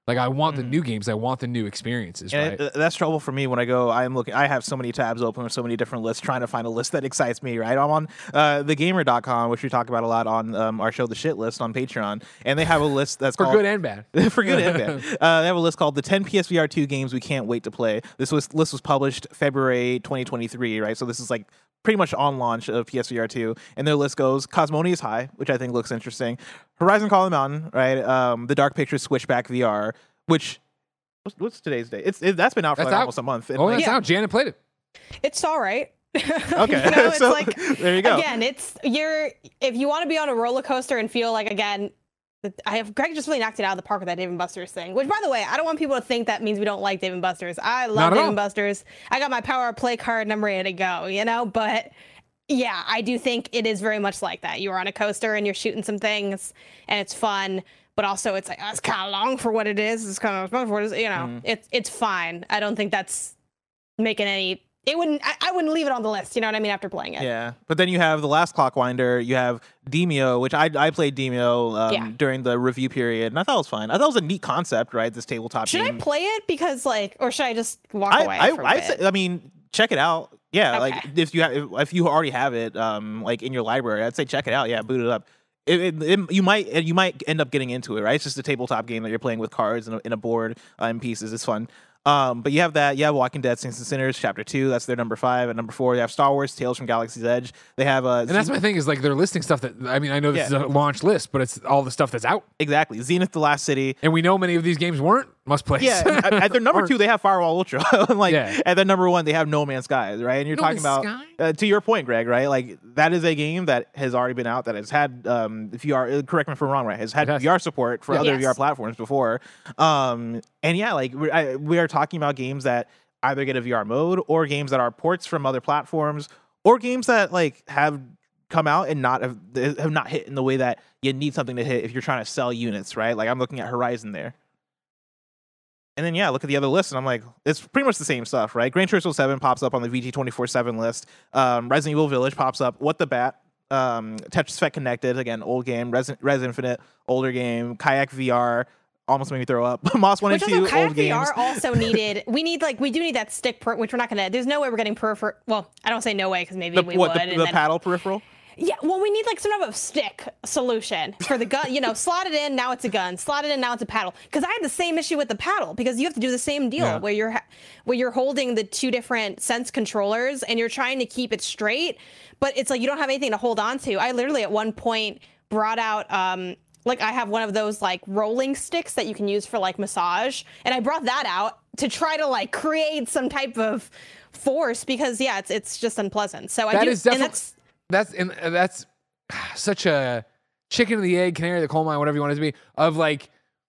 Like I want the Mhm. new games, I want the new experiences, And right? it- that's trouble for me when I go. I'm looking. I have so many tabs open with so many different lists, trying to find a list that excites me. Right, I'm on uh, the gamer dot com, which we talk about a lot on um, our show, The Shit List on Patreon, and they have a list that's For called good and bad. for good and bad. Uh, they have a list called the ten P S V R two games we can't wait to play. This was list was published February twenty twenty-three, right? So this is like pretty much on launch of P S V R two, and their list goes Cosmonious High, which I think looks interesting, Horizon Call of the Mountain, right? Um, the Dark Pictures Switchback V R, which what's, what's today's day? It's it, that's been out for That's like out. almost a month. And Oh, like, that's Yeah. out. Janet played it. It's all right. okay, You know, it's so like there you go. again, it's you're if you want to be on a roller coaster and feel like again, that- I have Greg just really knocked it out of the park with that Dave and Buster's thing. Which, by the way, I don't want people to think that means we don't like Dave and Buster's. I Not love at Dave all. and Buster's. I got my Power Play card and I'm ready to go. You know, but yeah, I do think it is very much like that. You're on a coaster and you're shooting some things and it's fun. But also, it's like oh, it's kind of long for what it is. It's kind of for what it is. You know, Mhm. it's it's fine. I don't think that's making any. It wouldn't. I, I wouldn't leave it on the list. You know what I mean? After playing it. Yeah, but then you have the last Clockwinder. You have Demio, which I I played Demio um, Yeah. during the review period, and I thought it was fine. I thought it was a neat concept, right? This tabletop Should I game. play it because like, or should I just walk I away I, from I, it? say, I mean, check it out. Yeah, like Okay. if you have, if, if you already have it, um, like in your library, I'd say check it out. Yeah, boot it up. It, it, it- you might you might end up getting into it, right? It's just a tabletop game that you're playing with cards and a, and a board uh, and pieces. It's fun. Um, but you have that. You have Walking Dead: Saints and Sinners, Chapter Two. That's their number five. And number four, they have Star Wars: Tales from Galaxy's Edge. They have uh, And that's my thing is like they're listing stuff that I mean I know this Yeah. is a launch list, but it's all the stuff that's out, exactly Zenith: The Last City. and we know many of these games weren't must plays. Yeah, and at, at their number Aren't. two, they have Firewall Ultra. like Yeah. at their number one, they have No Man's Sky, right? And you're No talking Man's about Sky? uh, to your point, Greg, right? Like that is a game that has already been out, that has had um, V R. uh, Correct me if I'm wrong, right? Has had It has. V R support for Yeah. other Yes. V R platforms before. Um, and yeah, like we, I, we are talking about games that either get a V R mode or games that are ports from other platforms or games that like have come out and not have, have not hit in the way that you need something to hit if you're trying to sell units, right? Like I'm looking at Horizon there. And then yeah, look at the other list, and I'm like, it's pretty much the same stuff, right? Gran Turismo seven pops up on the V G twenty-four seven list. Um, Resident Evil Village pops up. What the Bat? Um, Tetris Effect Connected, again, old game. Res, Res Infinite, older game. Kayak V R, almost made me throw up. Moss one Which and also, two, Kayak old V games. R also needed. We need like we do need that stick, per, which we're not gonna. There's no way we're getting peripher. Well, I don't say no way because maybe The, we what would. the, and the then, paddle peripheral? Yeah, well, we need like some type of stick solution for the gun. You know, slot it in, now it's a gun. Slot it in, now it's a paddle. Because I had the same issue with the paddle because you have to do the same deal Yeah. where you're ha- where you're holding the two different sense controllers and you're trying to keep it straight, but it's like you don't have anything to hold on to. I literally at one point brought out um like I have one of those like rolling sticks that you can use for like massage, and I brought that out to try to like create some type of force because yeah, it's it's just unpleasant. So I That do, is and definitely that's that's and uh, that's such a chicken and the egg, canary the coal mine, whatever you want it to be. Of like,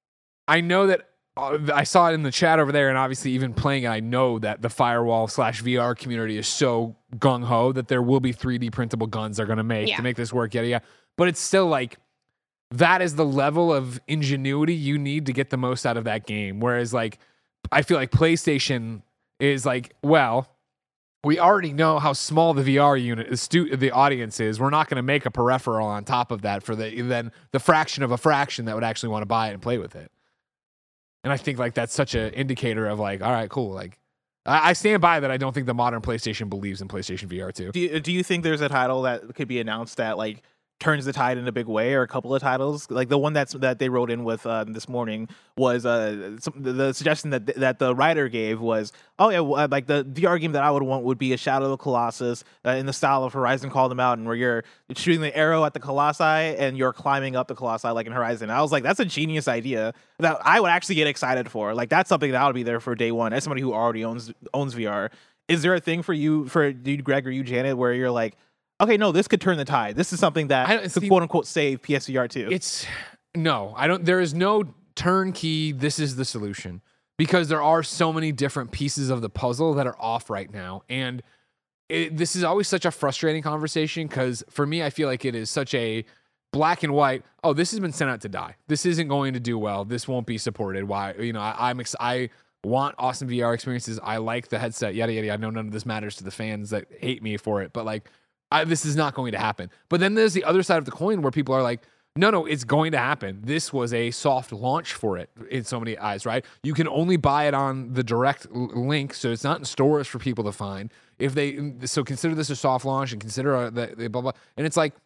I know that uh, I saw it in the chat over there, and obviously even playing it, I know that the firewall slash V R community is so gung ho that there will be three D printable guns they're going to make Yeah. to make this work. Yeah, yeah. But it's still like that is the level of ingenuity you need to get the most out of that game. Whereas like I feel like PlayStation is like, well, we already know how small the V R unit, the, stu- the audience is. We're not going to make a peripheral on top of that for the then the fraction of a fraction that would actually want to buy it and play with it. And I think like that's such an indicator of like, all right, cool. Like I, I stand by that. I don't think the modern PlayStation believes in PlayStation V R two. Do you, do you think there's a title that could be announced that like turns the tide in a big way, or a couple of titles? Like the one that's that they wrote in with uh, this morning was uh some, the, the suggestion that that the writer gave was, oh yeah, well, like the V R game that I would want would be a Shadow of the Colossus uh, in the style of Horizon Call of the Mountain, where you're shooting the arrow at the Colossi and you're climbing up the Colossi like in Horizon. I was like, that's a genius idea that I would actually get excited for. Like that's something that would be there for day one as somebody who already owns owns V R. Is there a thing for you, for dude Greg or you Janet, where you're like, okay, no, this could turn the tide. This is something that I don't- could see- quote unquote save P S V R two. It's no, I don't. There is no turnkey. This is the solution because there are so many different pieces of the puzzle that are off right now, and it, this is always such a frustrating conversation because for me, I feel like it is such a black and white. Oh, this has been sent out to die. This isn't going to do well. This won't be supported. Why? You know, I, I'm ex- I want awesome V R experiences. I like the headset. Yada yada. I know none of this matters to the fans that hate me for it, but like. I, this is not going to happen. But then there's the other side of the coin where people are like, no, no, it's going to happen. This was a soft launch for it in so many eyes, right? You can only buy it on the direct l- link, so it's not in stores for people to find. If they, so consider this a soft launch and consider uh, the, the blah, blah. And it's like,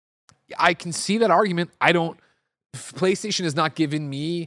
I can see that argument. I don't, PlayStation has not given me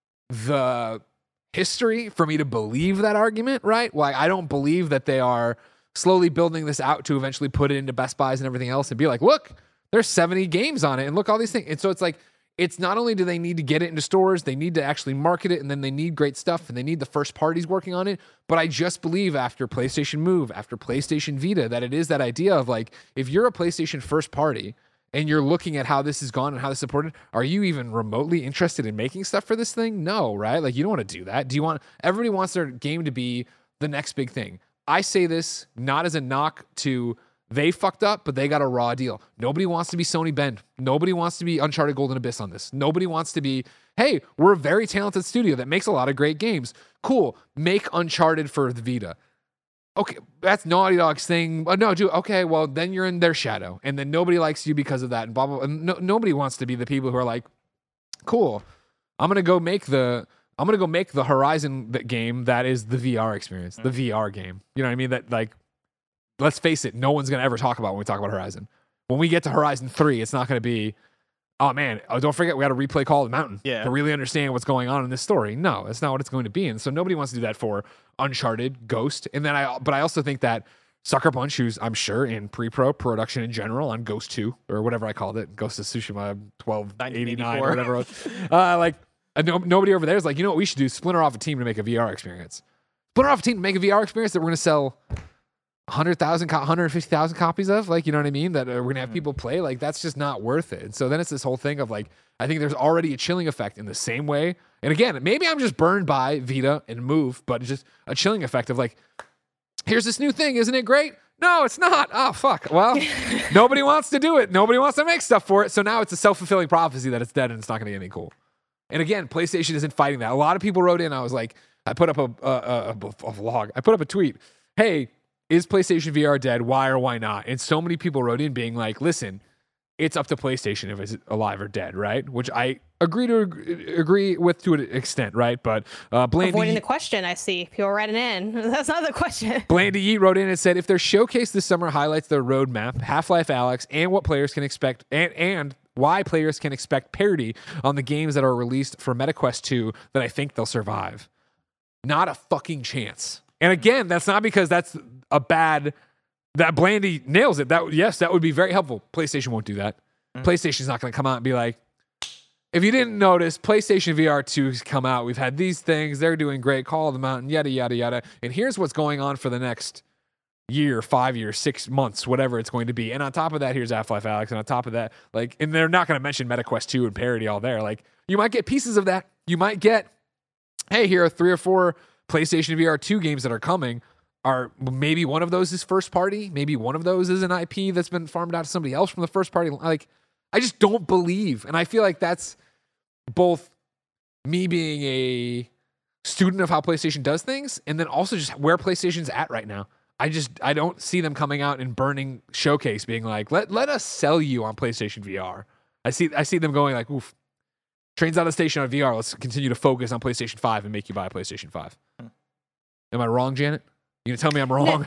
the history for me to believe that argument, right? Like, I don't believe that they are slowly building this out to eventually put it into Best Buys and everything else and be like, look, there's seventy games on it and look, all these things. And so it's like, it's not only do they need to get it into stores, they need to actually market it, and then they need great stuff and they need the first parties working on it. But I just believe after PlayStation Move, after PlayStation Vita, that it is that idea of like, if you're a PlayStation first party and you're looking at how this has gone and how this is supported, are you even remotely interested in making stuff for this thing? No, right? Like, you don't want to do that. Do you want, everybody wants their game to be the next big thing. I say this not as a knock to they fucked up, but they got a raw deal. Nobody wants to be Sony Bend. Nobody wants to be Uncharted Golden Abyss on this. Nobody wants to be, hey, we're a very talented studio that makes a lot of great games. Cool. Make Uncharted for the Vita. Okay, that's Naughty Dog's thing. Oh, no, dude, okay, well, then you're in their shadow. And then nobody likes you because of that. And blah, blah, blah. And no, nobody wants to be the people who are like, cool, I'm going to go make the... I'm going to go make the Horizon game that is the V R experience, the V R game. You know what I mean? That, like, let's face it, no one's going to ever talk about when we talk about Horizon. When we get to Horizon three, it's not going to be, oh, man, oh, don't forget we got to replay Call of the Mountain yeah. to really understand what's going on in this story. No, that's not what it's going to be. And so nobody wants to do that for Uncharted, Ghost. And then I, but I also think that Sucker Punch, who's, I'm sure, in pre-pro production in general on Ghost two, or whatever I called it, Ghost of Tsushima twelve eighty-nine or whatever it was. Uh, like, uh, no, nobody over there is like, you know what we should do? Splinter off a team to make a V R experience. Splinter off a team to make a V R experience that we're going to sell one hundred thousand, one hundred fifty thousand copies of, like, you know what I mean? That uh, we're going to have people play. Like, that's just not worth it. And so then it's this whole thing of like, I think there's already a chilling effect in the same way. And again, maybe I'm just burned by Vita and Move, but it's just a chilling effect of like, here's this new thing. Isn't it great? No, it's not. Oh, fuck. Well, nobody wants to do it. Nobody wants to make stuff for it. So now it's a self-fulfilling prophecy that it's dead and it's not going to get any cool. And again, PlayStation isn't fighting that. A lot of people wrote in. I was like, I put up a, a, a, a vlog. I put up a tweet. Hey, is PlayStation V R dead? Why or why not? And so many people wrote in being like, listen, it's up to PlayStation if it's alive or dead, right? Which I agree to agree with to an extent, right? But uh, Blandy, avoiding the question, I see people writing in. That's not the question. Blandy Yeet wrote in and said, if their showcase this summer highlights their roadmap, Half-Life Alyx, and what players can expect, and and why players can expect parity on the games that are released for MetaQuest two, then I think they'll survive. Not a fucking chance. And again, that's not because that's a bad. That Blandy nails it. That yes, that would be very helpful. PlayStation won't do that. Mm-hmm. PlayStation's not going to come out and be like, if you didn't notice, PlayStation V R two's come out. We've had these things. They're doing great. Call of the Mountain, yada, yada, yada. And here's what's going on for the next year, five years, six months, whatever it's going to be. And on top of that, here's Half-Life Alyx. And on top of that, like, and they're not going to mention MetaQuest two and parity all there. Like, you might get pieces of that. You might get, hey, here are three or four PlayStation V R two games that are coming. Are maybe one of those is first party, maybe one of those is an I P that's been farmed out to somebody else from the first party. Like, I just don't believe, and I feel like that's both me being a student of how PlayStation does things, and then also just where PlayStation's at right now. I just I don't see them coming out and burning showcase, being like, let let us sell you on PlayStation V R. I see I see them going like, oof, trains out of the station on V R. Let's continue to focus on PlayStation five and make you buy a PlayStation five. Hmm. Am I wrong, Janet? You gonna tell me I'm wrong?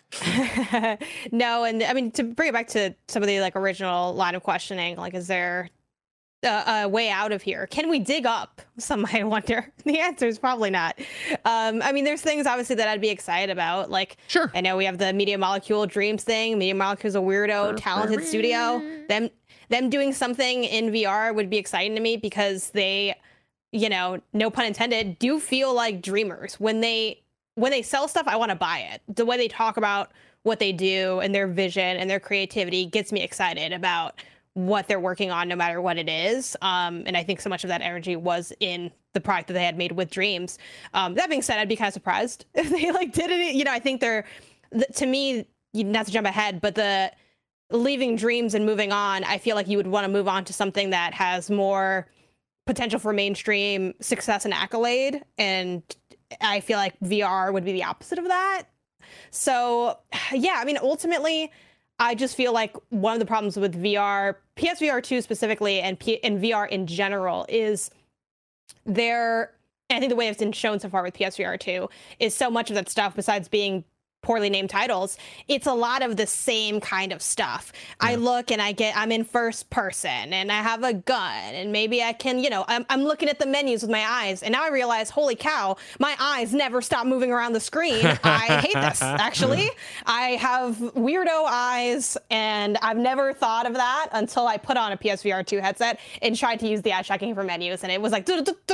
No. No, and I mean, to bring it back to some of the like original line of questioning, like, is there a, a way out of here? Can we dig up? Some might wonder. The answer is probably not. Um, I mean, there's things obviously that I'd be excited about. Like, sure, I know we have the Media Molecule Dreams thing. Media Molecule's a weirdo, talented studio. Them them doing something in V R would be exciting to me because they, you know, no pun intended, do feel like dreamers when they. When they sell stuff, I want to buy it. The way they talk about what they do and their vision and their creativity gets me excited about what they're working on, no matter what it is. Um, and I think so much of that energy was in the product that they had made with Dreams. Um, that being said, I'd be kind of surprised if they like did it. You know, I think they're, to me, not to jump ahead, but the leaving Dreams and moving on, I feel like you would want to move on to something that has more potential for mainstream success and accolade. And I feel like V R would be the opposite of that. So, yeah, I mean, ultimately, I just feel like one of the problems with V R, P S V R two specifically, and, P- and V R in general is there. And I think the way it's been shown so far with P S V R two is so much of that stuff, besides being poorly named titles, it's a lot of the same kind of stuff. Yeah. I look and I get, I'm in first person and I have a gun and maybe I can, you know, I'm, I'm looking at the menus with my eyes, and now I realize, holy cow, my eyes never stop moving around the screen. I hate this, actually. I have weirdo eyes, and I've never thought of that until I put on a P S V R two headset and tried to use the eye tracking for menus, and it was like,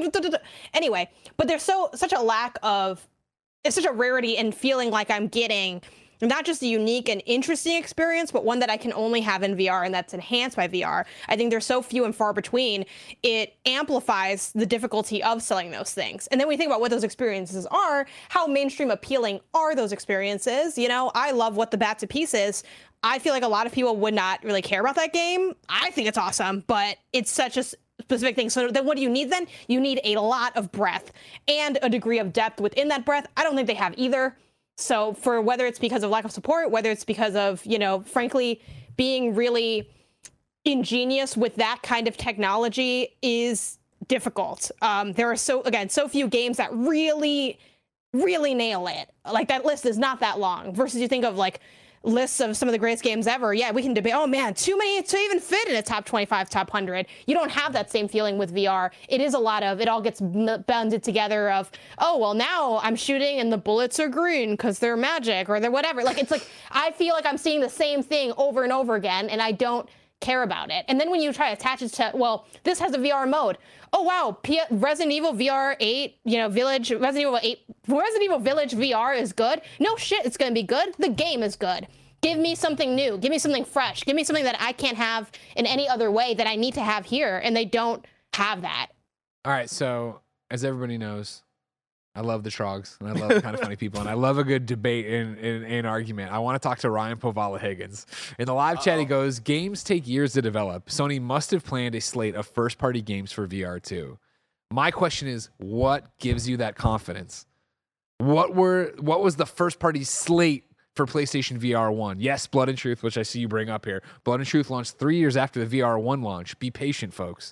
anyway, but there's so such a lack of it's such a rarity in feeling like I'm getting not just a unique and interesting experience, but one that I can only have in V R and that's enhanced by V R. I think they're so few and far between, it amplifies the difficulty of selling those things. And then we think about what those experiences are, how mainstream appealing are those experiences? You know, I love What the Bat to Pieces. I feel like a lot of people would not really care about that game. I think it's awesome, but it's such a specific thing. So then what do you need then? You need a lot of breadth and a degree of depth within that breadth. I don't think they have either. So for whether it's because of lack of support, whether it's because of, you know, frankly, being really ingenious with that kind of technology is difficult. Um, there are so, again, so few games that really, really nail it. Like, that list is not that long versus you think of like lists of some of the greatest games ever. Yeah, we can debate, oh man, too many to even fit in a top twenty-five, top one hundred. You don't have that same feeling with V R. It is a lot of, it all gets bounded together of, oh, well, now I'm shooting and the bullets are green because they're magic or they're whatever. Like, it's like, I feel like I'm seeing the same thing over and over again, and I don't care about it. And then when you try to attach it to, well, this has a V R mode. Oh, wow, P- Resident Evil V R eight, you know, Village, Resident Evil eight, Resident Evil Village V R is good. No shit, it's going to be good. The game is good. Give me something new. Give me something fresh. Give me something that I can't have in any other way that I need to have here. And they don't have that. All right. So as everybody knows, I love the Trogs and I love kind of funny people, and I love a good debate and, and, and argument. I want to talk to Ryan Povala Higgins. In the live Uh-oh. chat, he goes, games take years to develop. Sony must have planned a slate of first-party games for V R two. My question is, what gives you that confidence? What were what was the first-party slate for PlayStation V R one? Yes, Blood and Truth, which I see you bring up here. Blood and Truth launched three years after the V R one launch. Be patient, folks.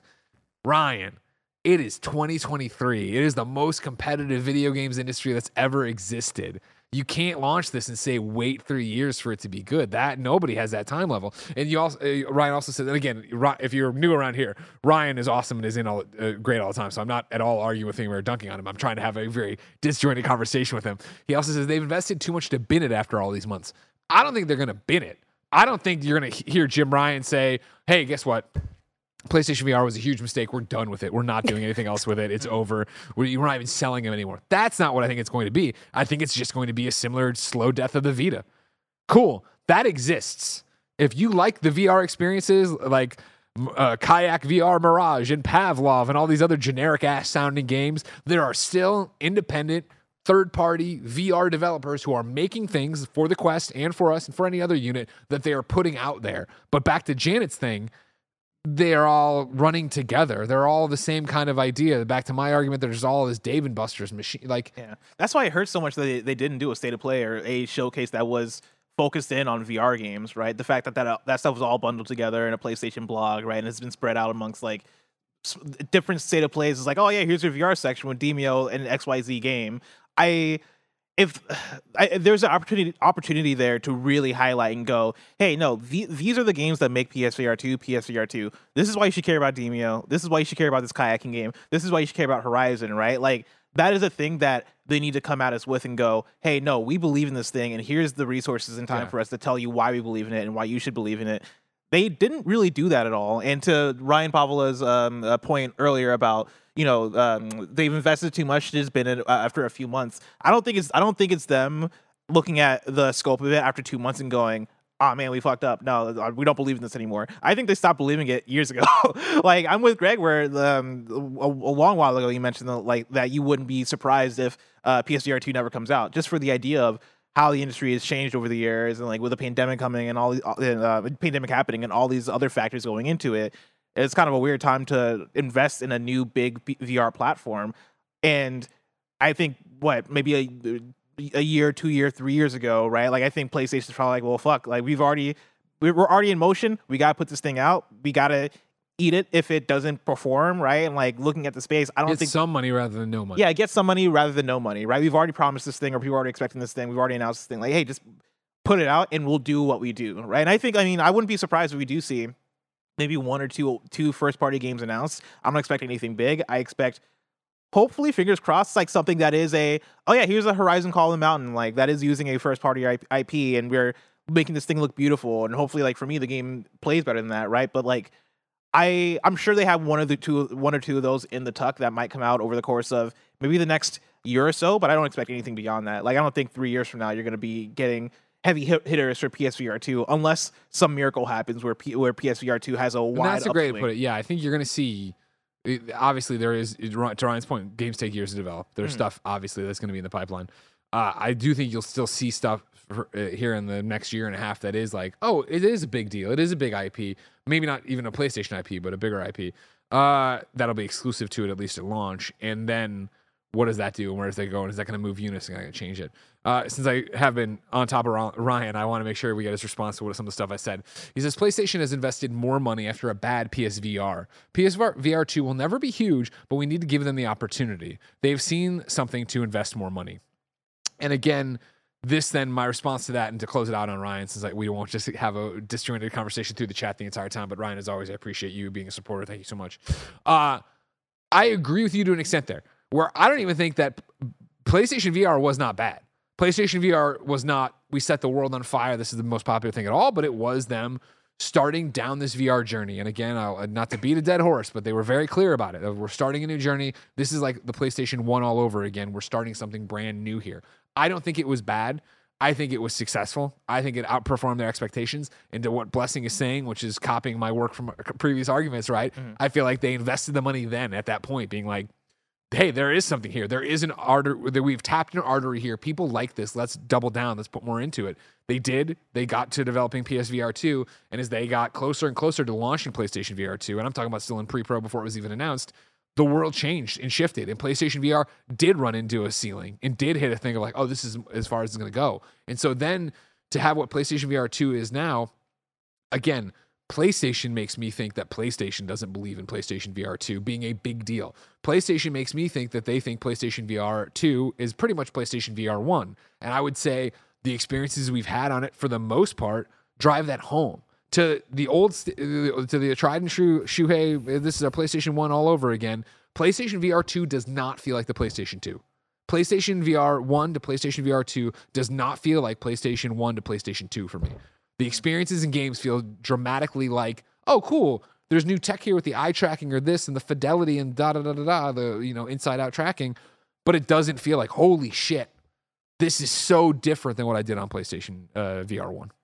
Ryan, it is twenty twenty-three. It is the most competitive video games industry that's ever existed. You can't launch this and say, wait three years for it to be good. That nobody has that time level. And you also, uh, Ryan also said, and again, if you're new around here, Ryan is awesome and is in all uh, great all the time. So I'm not at all arguing with him or dunking on him. I'm trying to have a very disjointed conversation with him. He also says they've invested too much to bin it after all these months. I don't think they're going to bin it. I don't think you're going to hear Jim Ryan say, hey, guess what? PlayStation V R was a huge mistake. We're done with it. We're not doing anything else with it. It's over. We're not even selling them anymore. That's not what I think it's going to be. I think it's just going to be a similar slow death of the Vita. Cool. That exists. If you like the V R experiences like uh, Kayak V R Mirage and Pavlov and all these other generic ass sounding games, there are still independent third-party V R developers who are making things for the Quest and for us and for any other unit that they are putting out there. But back to Janet's thing, they're all running together. They're all the same kind of idea. Back to my argument, there's all this Dave and Buster's machine. Like, yeah, that's why it hurts so much that they, they didn't do a state of play or a showcase that was focused in on V R games, right? The fact that that, that stuff was all bundled together in a PlayStation blog, right, and it's been spread out amongst like different state of plays. It's like, oh yeah, here's your V R section with Demio and an X Y Z game. I. If I, there's an opportunity opportunity there to really highlight and go, hey, no, the, these are the games that make P S V R two P S V R two. This is why you should care about Demio. This is why you should care about this kayaking game. This is why you should care about Horizon, right? Like, that is a thing that they need to come at us with and go, hey, no, we believe in this thing, and here's the resources and time yeah. for us to tell you why we believe in it and why you should believe in it. They didn't really do that at all. And to Ryan Pavola's um, uh, point earlier about, you know, um, they've invested too much to just bin it uh, after a few months. I don't think it's I don't think it's them looking at the scope of it after two months and going, oh man, we fucked up. No, we don't believe in this anymore. I think they stopped believing it years ago. Like, I'm with Greg where um, a, a long while ago you mentioned that, like, that you wouldn't be surprised if uh, P S V R two never comes out, just for the idea of how the industry has changed over the years, and like with the pandemic coming and all the uh, pandemic happening and all these other factors going into it. It's kind of a weird time to invest in a new big V R platform. And I think, what, maybe a, a year, two year, three years ago, right? Like, I think PlayStation's probably like, well, fuck, like, we've already we're already in motion. We got to put this thing out. We got to eat it if it doesn't perform, right? And like looking at the space, I don't Get think some money rather than no money. Yeah, get some money rather than no money, right? We've already promised this thing, or people are already expecting this thing. We've already announced this thing. Like, hey, just put it out and we'll do what we do, right? And I think, I mean, I wouldn't be surprised if we do see maybe one or two two first party games announced. I'm not expecting anything big. I expect, hopefully, fingers crossed, like something that is a, oh yeah, here's a Horizon Call of the Mountain, like that is using a first party I P, and we're making this thing look beautiful. And hopefully, like for me, the game plays better than that, right? But like, I, I'm sure they have one of the two, one or two of those in the tuck that might come out over the course of maybe the next year or so, but I don't expect anything beyond that. Like, I don't think three years from now you're going to be getting heavy hit- hitters for P S V R two unless some miracle happens where P- where P S V R two has a And wide. that's a great way upswing. to put it. Yeah, I think you're going to see. Obviously, there is, to Ryan's point, games take years to develop. There's Mm. stuff obviously that's going to be in the pipeline. Uh, I do think you'll still see stuff for, uh, here in the next year and a half that is like, oh, it is a big deal. It is a big I P. Maybe not even a PlayStation I P, but a bigger I P. Uh, that'll be exclusive to it at least at launch. And then what does that do? And where does that go? And is that going to move Unison? Am I going to change it? Uh, since I have been on top of Ryan, I want to make sure we get his response to what some of the stuff I said. He says, PlayStation has invested more money after a bad P S V R. P S V R two will never be huge, but we need to give them the opportunity. They've seen something to invest more money. And again, this then my response to that, and to close it out on Ryan, since like we won't just have a disjointed conversation through the chat the entire time, but Ryan, as always, I appreciate you being a supporter. Thank you so much. Uh, I agree with you to an extent there, where I don't even think that PlayStation V R was not bad. PlayStation V R was not, we set the world on fire, this is the most popular thing at all, but it was them starting down this V R journey. And again, I'll, not to beat a dead horse, but they were very clear about it. We're starting a new journey. This is like the PlayStation one all over again. We're starting something brand new here. I don't think it was bad. I think it was successful. I think it outperformed their expectations. And to what Blessing is saying, which is copying my work from previous arguments, right? Mm-hmm. I feel like they invested the money then at that point, being like, hey, there is something here. There is an artery that we've tapped an artery here. People like this. Let's double down. Let's put more into it. They did. They got to developing P S V R two. And as they got closer and closer to launching PlayStation V R two, and I'm talking about still in pre-pro before it was even announced, the world changed and shifted, and PlayStation V R did run into a ceiling and did hit a thing of like, oh, this is as far as it's going to go. And so then to have what PlayStation V R two is now, again, PlayStation makes me think that PlayStation doesn't believe in PlayStation V R two being a big deal. PlayStation makes me think that they think PlayStation V R two is pretty much PlayStation V R one. And I would say the experiences we've had on it for the most part drive that home. To the old, to the tried and true Shuhei, this is a PlayStation one all over again. PlayStation V R two does not feel like the PlayStation two. PlayStation V R one to PlayStation V R two does not feel like PlayStation one to PlayStation two for me. The experiences and games feel dramatically like, oh, cool, there's new tech here with the eye tracking or this and the fidelity and da da da da da, the you know inside out tracking, but it doesn't feel like, holy shit, this is so different than what I did on PlayStation uh, V R one.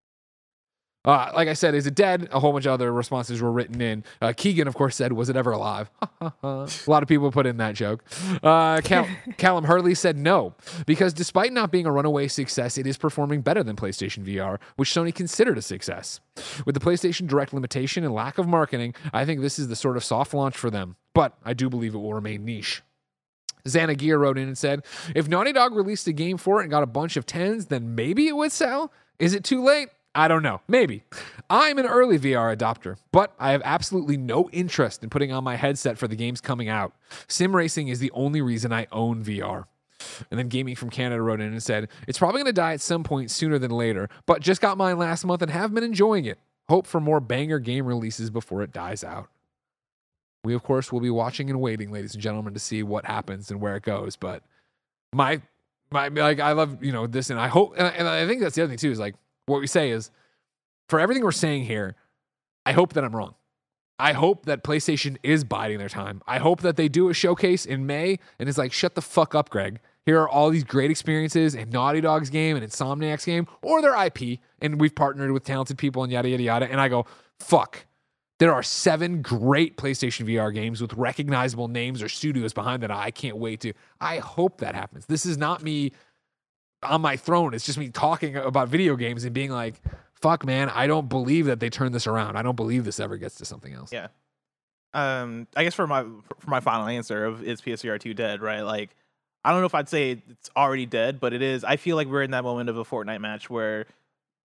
Uh, like I said, is it dead? A whole bunch of other responses were written in. Uh, Keegan, of course, said, was it ever alive? A lot of people put in that joke. Uh, Cal- Callum Hurley said no, because despite not being a runaway success, it is performing better than PlayStation V R, which Sony considered a success. With the PlayStation Direct limitation and lack of marketing, I think this is the sort of soft launch for them, but I do believe it will remain niche. Xanagear wrote in and said, if Naughty Dog released a game for it and got a bunch of tens, then maybe it would sell? Is it too late? I don't know. Maybe. I'm an early V R adopter, but I have absolutely no interest in putting on my headset for the games coming out. Sim racing is the only reason I own V R. And then Gaming from Canada wrote in and said, it's probably going to die at some point sooner than later, but just got mine last month and have been enjoying it. Hope for more banger game releases before it dies out. We, of course, will be watching and waiting, ladies and gentlemen, to see what happens and where it goes. But my, my, like, I love, you know, this, and I hope, and I, and I think that's the other thing too, is like, what we say is, for everything we're saying here, I hope that I'm wrong. I hope that PlayStation is biding their time. I hope that they do a showcase in May and it's like, shut the fuck up, Greg. Here are all these great experiences in Naughty Dog's game and Insomniac's game or their I P, and we've partnered with talented people and yada, yada, yada. And I go, fuck. There are seven great PlayStation V R games with recognizable names or studios behind that I can't wait to. I hope that happens. This is not me on my throne. It's just me talking about video games and being like, fuck, man, I don't believe that they turn this around. I don't believe this ever gets to something else. Yeah. Um, I guess for my for my final answer of is P S V R two dead, right? Like, I don't know if I'd say it's already dead, but it is. I feel like we're in that moment of a Fortnite match where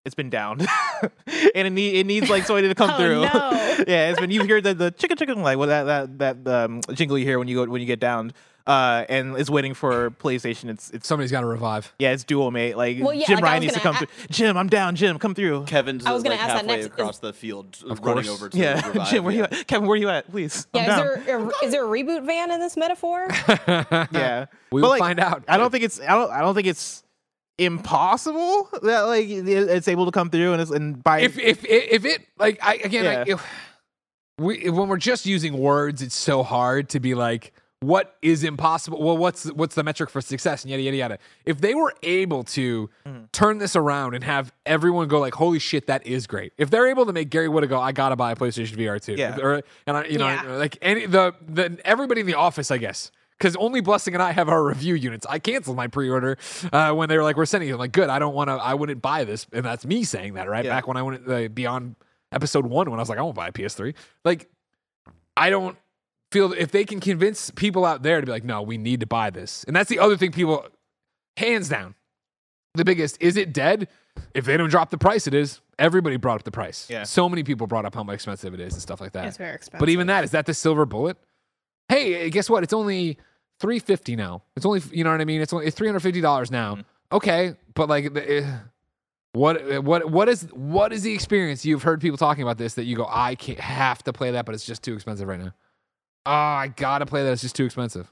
it's been downed, and it need it needs like somebody to come Oh, through. no. Yeah, it's been you hear the the chicken chicken like what that that that um, jingle you hear when you go when you get downed, uh, and it's waiting for PlayStation. It's it's Somebody's got to revive. yeah, it's dual mate. Like Well, yeah, Jim like, I Ryan was needs to come gonna through. Jim, I'm down. Jim, come through. Kevin's I was gonna like ask that halfway next. across the field, Of running course. over to Yeah, revive. Jim, where yeah. you at? Kevin, where you at? Please, I'm Yeah, down. is there a, is there a reboot van in this metaphor? Yeah, We But, will like, find out. I don't think it's I don't I don't think it's impossible that like it- it's able to come through and it's and by if if if it like I again I, Yeah. if we when we're just using words, it's so hard to be like what is impossible. Well, what's what's the metric for success and yada yada yada. If they were able to Mhm. turn this around and have everyone go like, "Holy shit, that is great!" If they're able to make Gary Wood go, "I gotta buy a PlayStation V R too," Yeah. or and I, you know, Yeah. like any the the everybody in the office, I guess. Because only Blessing and I have our review units. I canceled my pre-order uh, when they were like, "We're sending you." I'm like, good. I don't want to. I wouldn't buy this, and that's me saying that, right? Yeah. Back when I went uh, beyond episode one, when I was like, "I won't buy a P S three." Like, I don't feel if they can convince people out there to be like, "No, we need to buy this," and that's the other thing. People, hands down, the biggest is it dead? If they don't drop the price, it is. Everybody brought up the price. Yeah. So many people brought up how expensive it is and stuff like that. It's very expensive. But even that, is that the silver bullet? Hey, guess what? It's only three fifty now. It's only, you know what I mean? It's only it's three hundred fifty dollars now. Mhm. Okay, but like, the, uh, what what what is what is the experience you've heard people talking about this that you go, I can't have to play that, but it's just too expensive right now. Oh, I gotta play that. It's just too expensive.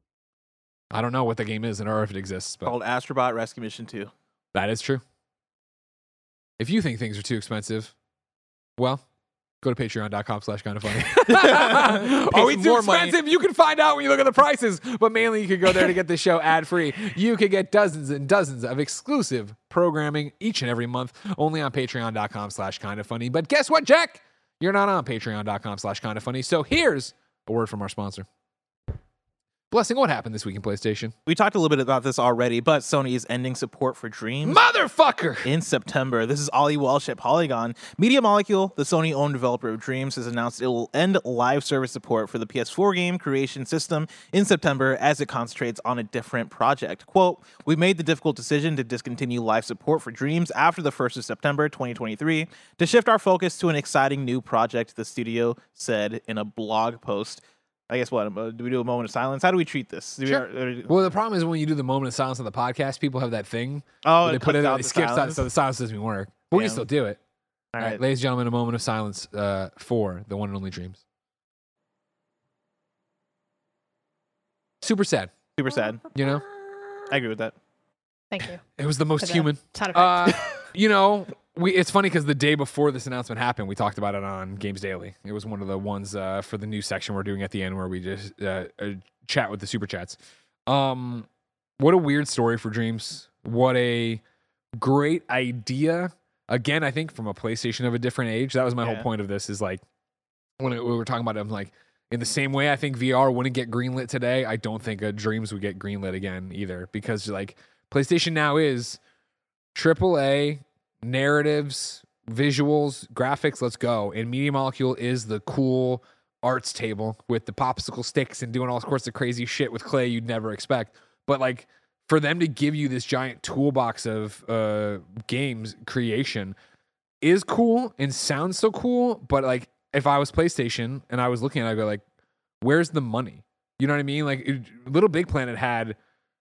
I don't know what the game is and or if it exists, but called Astrobot Rescue Mission two. that is true. If you think things are too expensive, well, go to patreon.com slash kind of funny. Are we some too more money. expensive? You can find out when you look at the prices. But mainly, you can go there to get the show ad free. You can get dozens and dozens of exclusive programming each and every month only on patreon.com slash kind of funny. But guess what, Jack? You're not on patreon.com slash kind of funny. So here's a word from our sponsor. Blessing, what happened this week in PlayStation? We talked a little bit about this already, but Sony is ending support for Dreams Motherfucker! in September. This is Ollie Walsh at Polygon. Media Molecule, the Sony-owned developer of Dreams, has announced it will end live service support for the P S four game creation system in September as it concentrates on a different project. Quote, "We made the difficult decision to discontinue live support for Dreams after the first of September twenty twenty-three to shift our focus to an exciting new project," the studio said in a blog post. I guess what? uh, Do we do a moment of silence? How do we treat this? Do we- Sure. are- are- Well, the problem is when you do the moment of silence on the podcast, people have that thing. oh, where they put it, out it the skips out, silence? so the silence doesn't work. But we Yeah. can still do it. All All right, right. ladies and gentlemen, a moment of silence uh, for the one and only Dreams. Super sad, Super sad. you know? I agree with that. Thank you. It was the most for the human. sound effect. Uh, you know, we. It's funny because the day before this announcement happened, we talked about it on Games Daily. It was one of the ones uh, for the news section we're doing at the end where we just uh, uh, chat with the super chats. Um, what a weird story for Dreams. What a great idea. Again, I think from a PlayStation of a different age. That was my Yeah. whole point of this. Is like when it, we were talking about it, I'm like, in the same way, I think V R wouldn't get greenlit today. I don't think uh, Dreams would get greenlit again either because like PlayStation now is triple A narratives, visuals, graphics. Let's go. And Media Molecule is the cool arts table with the popsicle sticks and doing all sorts of crazy shit with clay you'd never expect. But like for them to give you this giant toolbox of uh, games creation is cool and sounds so cool. But like if I was PlayStation and I was looking at it, I go like, where's the money? You know what I mean? Like it, Little Big Planet had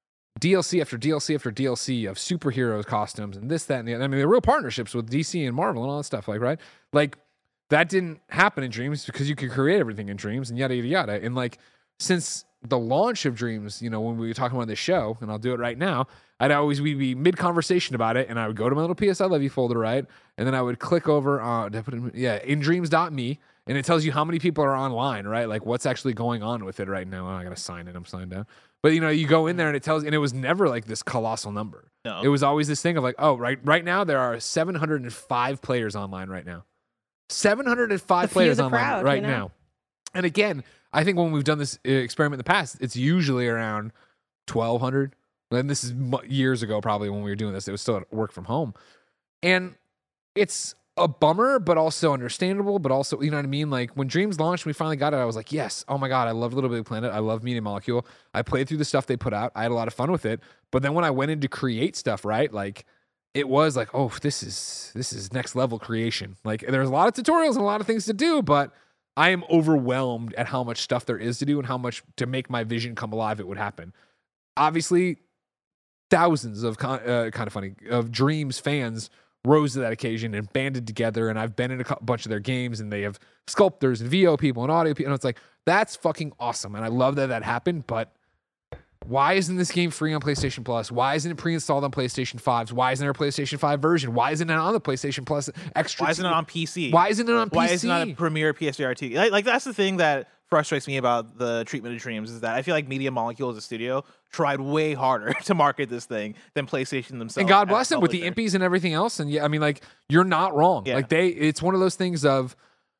D L C after D L C after D L C of superheroes costumes and this, that, and the other. I mean, the real partnerships with D C and Marvel and all that stuff, like, right? Like, that didn't happen in Dreams because you could create everything in Dreams and yada, yada, yada. And, like, since the launch of Dreams, you know, when we were talking about this show, and I'll do it right now, I'd always, we'd be mid-conversation about it, and I would go to my little P S I Love You folder, right? And then I would click over, uh, did I put it in, yeah, in dreams dot me, and it tells you how many people are online, right? Like, what's actually going on with it right now. Oh, I got to sign in. I'm signed out. But, you know, you go in there and it tells, and it was never like this colossal number. No. It was always this thing of like, oh, right right now there are seven hundred five players online right now. seven hundred five The few, players the online proud, right you know? now. And again, I think when we've done this uh, experiment in the past, it's usually around twelve hundred. And this is mu- years ago probably when we were doing this. It was still at work from home. And it's a bummer, but also understandable, but also, you know what I mean? Like when Dreams launched, we finally got it. I was like, yes, oh my God, I love Little Big Planet. I love Media Molecule. I played through the stuff they put out. I had a lot of fun with it. But then when I went in to create stuff, right? Like it was like, oh, this is this is next level creation. Like there's a lot of tutorials and a lot of things to do, but I am overwhelmed at how much stuff there is to do and how much to make my vision come alive it would happen. Obviously, thousands of con- uh, kind of funny of Dreams fans rose to that occasion and banded together. And I've been in a co- bunch of their games, and they have sculptors and V O people and audio people. And it's like, that's fucking awesome. And I love that that happened. But why isn't this game free on PlayStation Plus? Why isn't it pre-installed on PlayStation fives? Why isn't there a PlayStation five version? Why isn't it on the PlayStation Plus extra? Why isn't it on P C? Why isn't it on P C? Why isn't it on a Premier P S V R two? Like, like that's the thing that frustrates me about the treatment of Dreams is that I feel like Media Molecule as a studio tried way harder to market this thing than PlayStation themselves. And God bless them with the impies and everything else. And yeah, I mean, like, you're not wrong. Yeah. Like they, it's one of those things of,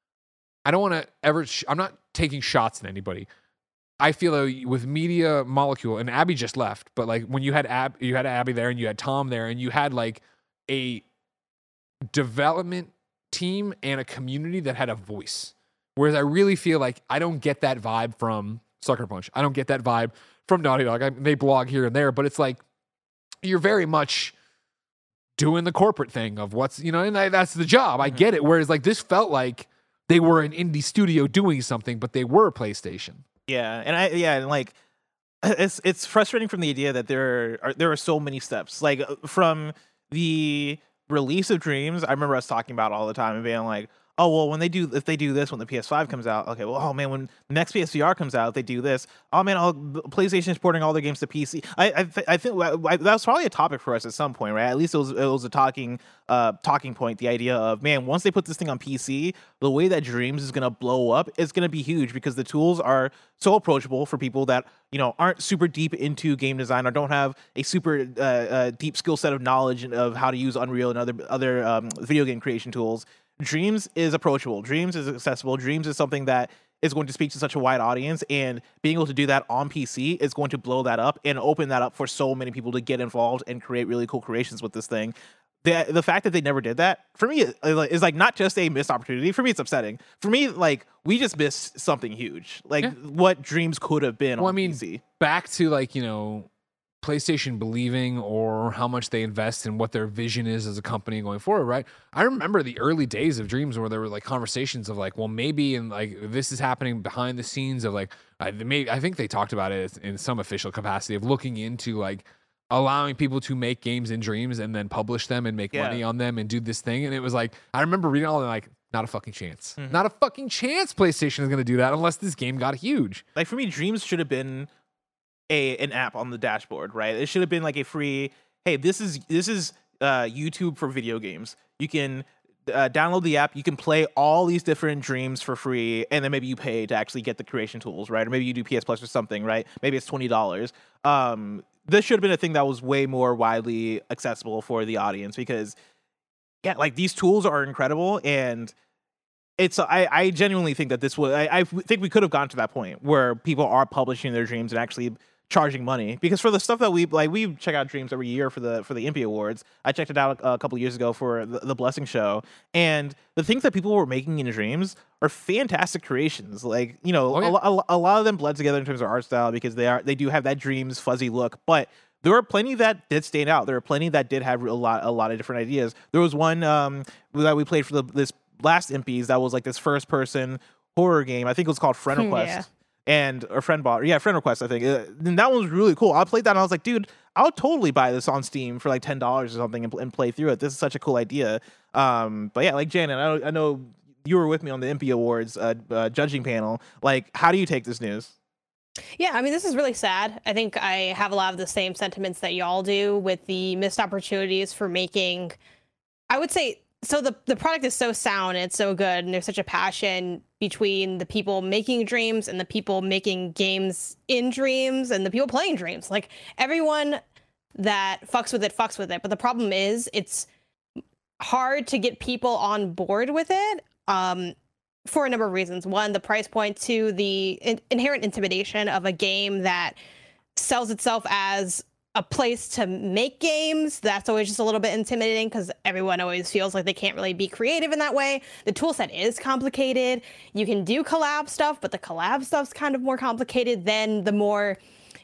I don't want to ever, sh- I'm not taking shots at anybody. I feel like with Media Molecule, and Abby just left, but like when you had Ab, you had Abby there and you had Tom there and you had like a development team and a community that had a voice. Whereas I really feel like I don't get that vibe from Sucker Punch. I don't get that vibe from Naughty Dog. I, they blog here and there, but it's like you're very much doing the corporate thing of what's, you know, and I, that's the job. I get it. Whereas like this felt like they were an indie studio doing something, but they were PlayStation. Yeah, and I yeah, and like it's it's frustrating from the idea that there are there are so many steps. Like from the release of Dreams, I remember us talking about it all the time and being like, oh well, when they do if they do this when the P S five comes out, okay, well, oh man, when the next P S V R comes out, they do this. Oh man, all, PlayStation is porting all their games to P C. I I, th- I think I, that was probably a topic for us at some point, right? At least it was it was a talking uh talking point. The idea of man, once they put this thing on P C, the way that Dreams is gonna blow up is gonna be huge because the tools are so approachable for people that you know aren't super deep into game design or don't have a super uh, uh, deep skill set of knowledge of how to use Unreal and other other um, video game creation tools. Dreams is approachable. Dreams is accessible. Dreams is something that is going to speak to such a wide audience, and being able to do that on P C is going to blow that up and open that up for so many people to get involved and create really cool creations with this thing. The the fact that they never did that, for me, is like not just a missed opportunity. For me, it's upsetting. For me, like, we just missed something huge. Like, yeah. What Dreams could have been well, on I mean, P C. Back to, like, you know, PlayStation believing or how much they invest in what their vision is as a company going forward, right? I remember the early days of Dreams where there were like conversations of like, well, maybe and like this is happening behind the scenes of like, I, maybe, I think they talked about it in some official capacity of looking into like allowing people to make games in Dreams and then publish them and make yeah. money on them and do this thing. And it was like, I remember reading all that like, not a fucking chance. Mm-hmm. Not a fucking chance PlayStation is going to do that unless this game got huge. Like for me, Dreams should have been a an app on the dashboard, right? It should have been like a free, hey, this is this is uh, YouTube for video games. You can uh, download the app, you can play all these different Dreams for free, and then maybe you pay to actually get the creation tools, right? Or maybe you do P S Plus or something, right? Maybe it's twenty dollars. Um, this should have been a thing that was way more widely accessible for the audience because, yeah, like these tools are incredible, and it's I, I genuinely think that this was I, I think we could have gone to that point where people are publishing their Dreams and actually charging money, because for the stuff that we like we check out Dreams every year for the for the Impy Awards. I checked it out a, a couple years ago for the, the Blessing Show, and the things that people were making in Dreams are fantastic creations. Like, you know, oh, yeah. a, a lot of them bled together in terms of art style because they are they do have that Dreams fuzzy look, but there were plenty that did stand out. There were plenty that did have a lot a lot of different ideas. There was one um that we played for the, this last Impies that was like this first person horror game. I think it was called Friend Request. Yeah. And or friend bought, yeah, friend request. I think uh, and that one was really cool. I played that and I was like, dude, I would totally buy this on Steam for like ten dollars or something and, and play through it. This is such a cool idea. Um, but yeah, like Janet, I know, I know you were with me on the Impy Awards uh, uh, judging panel. Like, how do you take this news? Yeah, I mean, this is really sad. I think I have a lot of the same sentiments that y'all do with the missed opportunities for making. I would say. So the, the product is so sound and it's so good, and there's such a passion between the people making Dreams and the people making games in Dreams and the people playing Dreams. Like, everyone that fucks with it fucks with it. But the problem is it's hard to get people on board with it um, for a number of reasons. One, the price point. Two, the in- inherent intimidation of a game that sells itself as a place to make games. That's always just a little bit intimidating because everyone always feels like they can't really be creative in that way. The tool set is complicated. You can do collab stuff, but the collab stuff's kind of more complicated than the more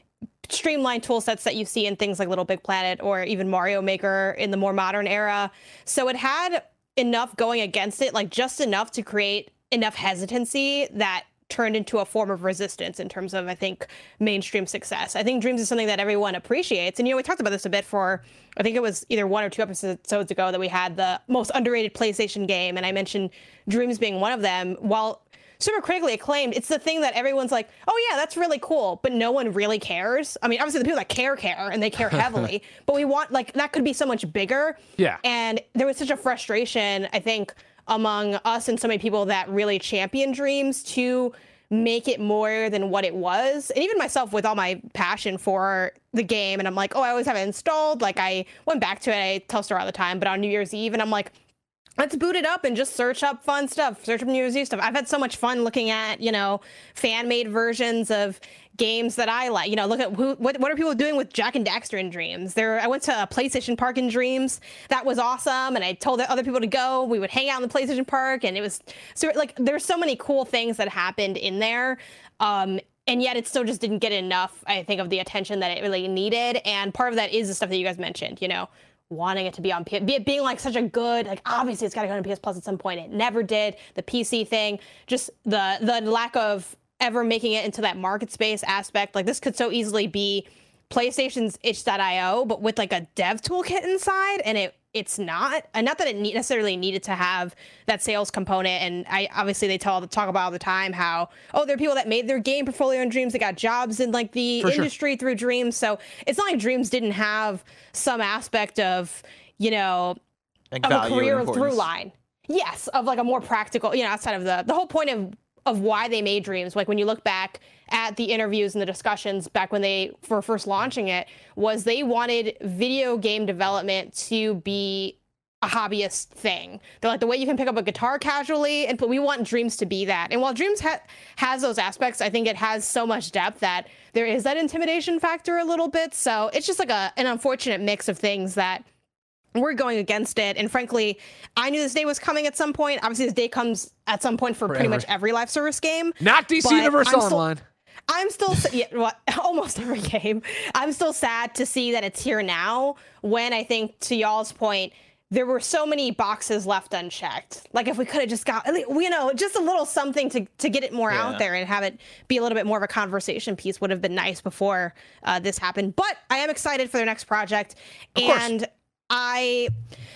streamlined tool sets that you see in things like Little Big Planet or even Mario Maker in the more modern era. So it had enough going against it, like just enough to create enough hesitancy that turned into a form of resistance in terms of, I think, mainstream success. I think Dreams is something that everyone appreciates. And, you know, we talked about this a bit for, I think it was either one or two episodes ago that we had the most underrated PlayStation game. And I mentioned Dreams being one of them. While super critically acclaimed, it's the thing that everyone's like, oh, yeah, that's really cool. But no one really cares. I mean, obviously the people that care, care, and they care heavily. But we want, like, that could be so much bigger. Yeah. And there was such a frustration, I think, among us and so many people that really champion Dreams to make it more than what it was. And even myself, with all my passion for the game, and I'm like, oh, I always have it installed. Like, I went back to it. I tell Star all the time, but on New Year's Eve, and I'm like, let's boot it up and just search up fun stuff, search up New Year's Eve stuff. I've had so much fun looking at, you know, fan-made versions of games that I like. You know, look at who, what, what are people doing with Jak and Daxter in Dreams? There, I went to a PlayStation Park in Dreams. That was awesome. And I told other people to go. We would hang out in the PlayStation Park. And it was, so like, there's so many cool things that happened in there. Um, and yet it still just didn't get enough, I think, of the attention that it really needed. And part of that is the stuff that you guys mentioned, you know, wanting it to be on P S, be it being like such a good, like obviously it's got to go on P S Plus at some point. It never did. The P C thing, just the the lack of ever making it into that market space aspect. Like, this could so easily be PlayStation's itch dot io, but with like a dev toolkit inside, and it it's not. And not that it need, necessarily needed to have that sales component. And I obviously they tell talk about all the time how, oh, there are people that made their game portfolio in Dreams that got jobs in like the For industry sure. through Dreams. So it's not like Dreams didn't have some aspect of, you know, Like of a value and career importance. through line. Yes, of like a more practical, you know, outside of the the whole point of of why they made Dreams. Like, when you look back at the interviews and the discussions back when they were first launching it, was they wanted video game development to be a hobbyist thing. They're like, the way you can pick up a guitar casually, and we want Dreams to be that. And while Dreams ha- has those aspects, I think it has so much depth that there is that intimidation factor a little bit. So it's just like a an unfortunate mix of things that we're going against it. And frankly, I knew this day was coming at some point. Obviously, this day comes at some point for Forever. pretty much every live service game. Not D C But Universe I'm still- Online. I'm still, yeah, well, almost every game. I'm still sad to see that it's here now, when I think, to y'all's point, there were so many boxes left unchecked. Like, if we could have just got, you know, just a little something to, to get it more Yeah. out there and have it be a little bit more of a conversation piece would have been nice before uh, this happened. But I am excited for their next project. Of course. And I,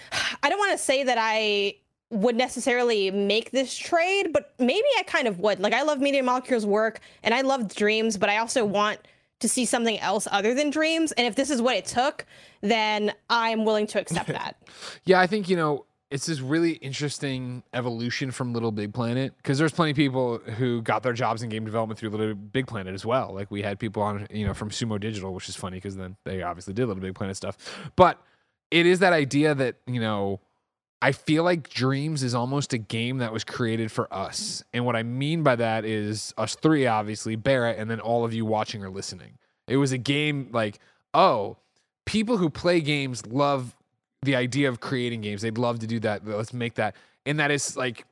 I don't want to say that I would necessarily make this trade, but maybe I kind of would. Like, I love Media Molecule's work and I love Dreams, but I also want to see something else other than Dreams. And if this is what it took, then I'm willing to accept that. Yeah, I think, you know, it's this really interesting evolution from Little Big Planet, because there's plenty of people who got their jobs in game development through Little Big Planet as well. Like, we had people on, you know, from Sumo Digital, which is funny because then they obviously did Little Big Planet stuff. But it is that idea that, you know, I feel like Dreams is almost a game that was created for us. And what I mean by that is us three, obviously, Barrett, and then all of you watching or listening. It was a game like, oh, people who play games love the idea of creating games. They'd love to do that. Let's make that. And that is like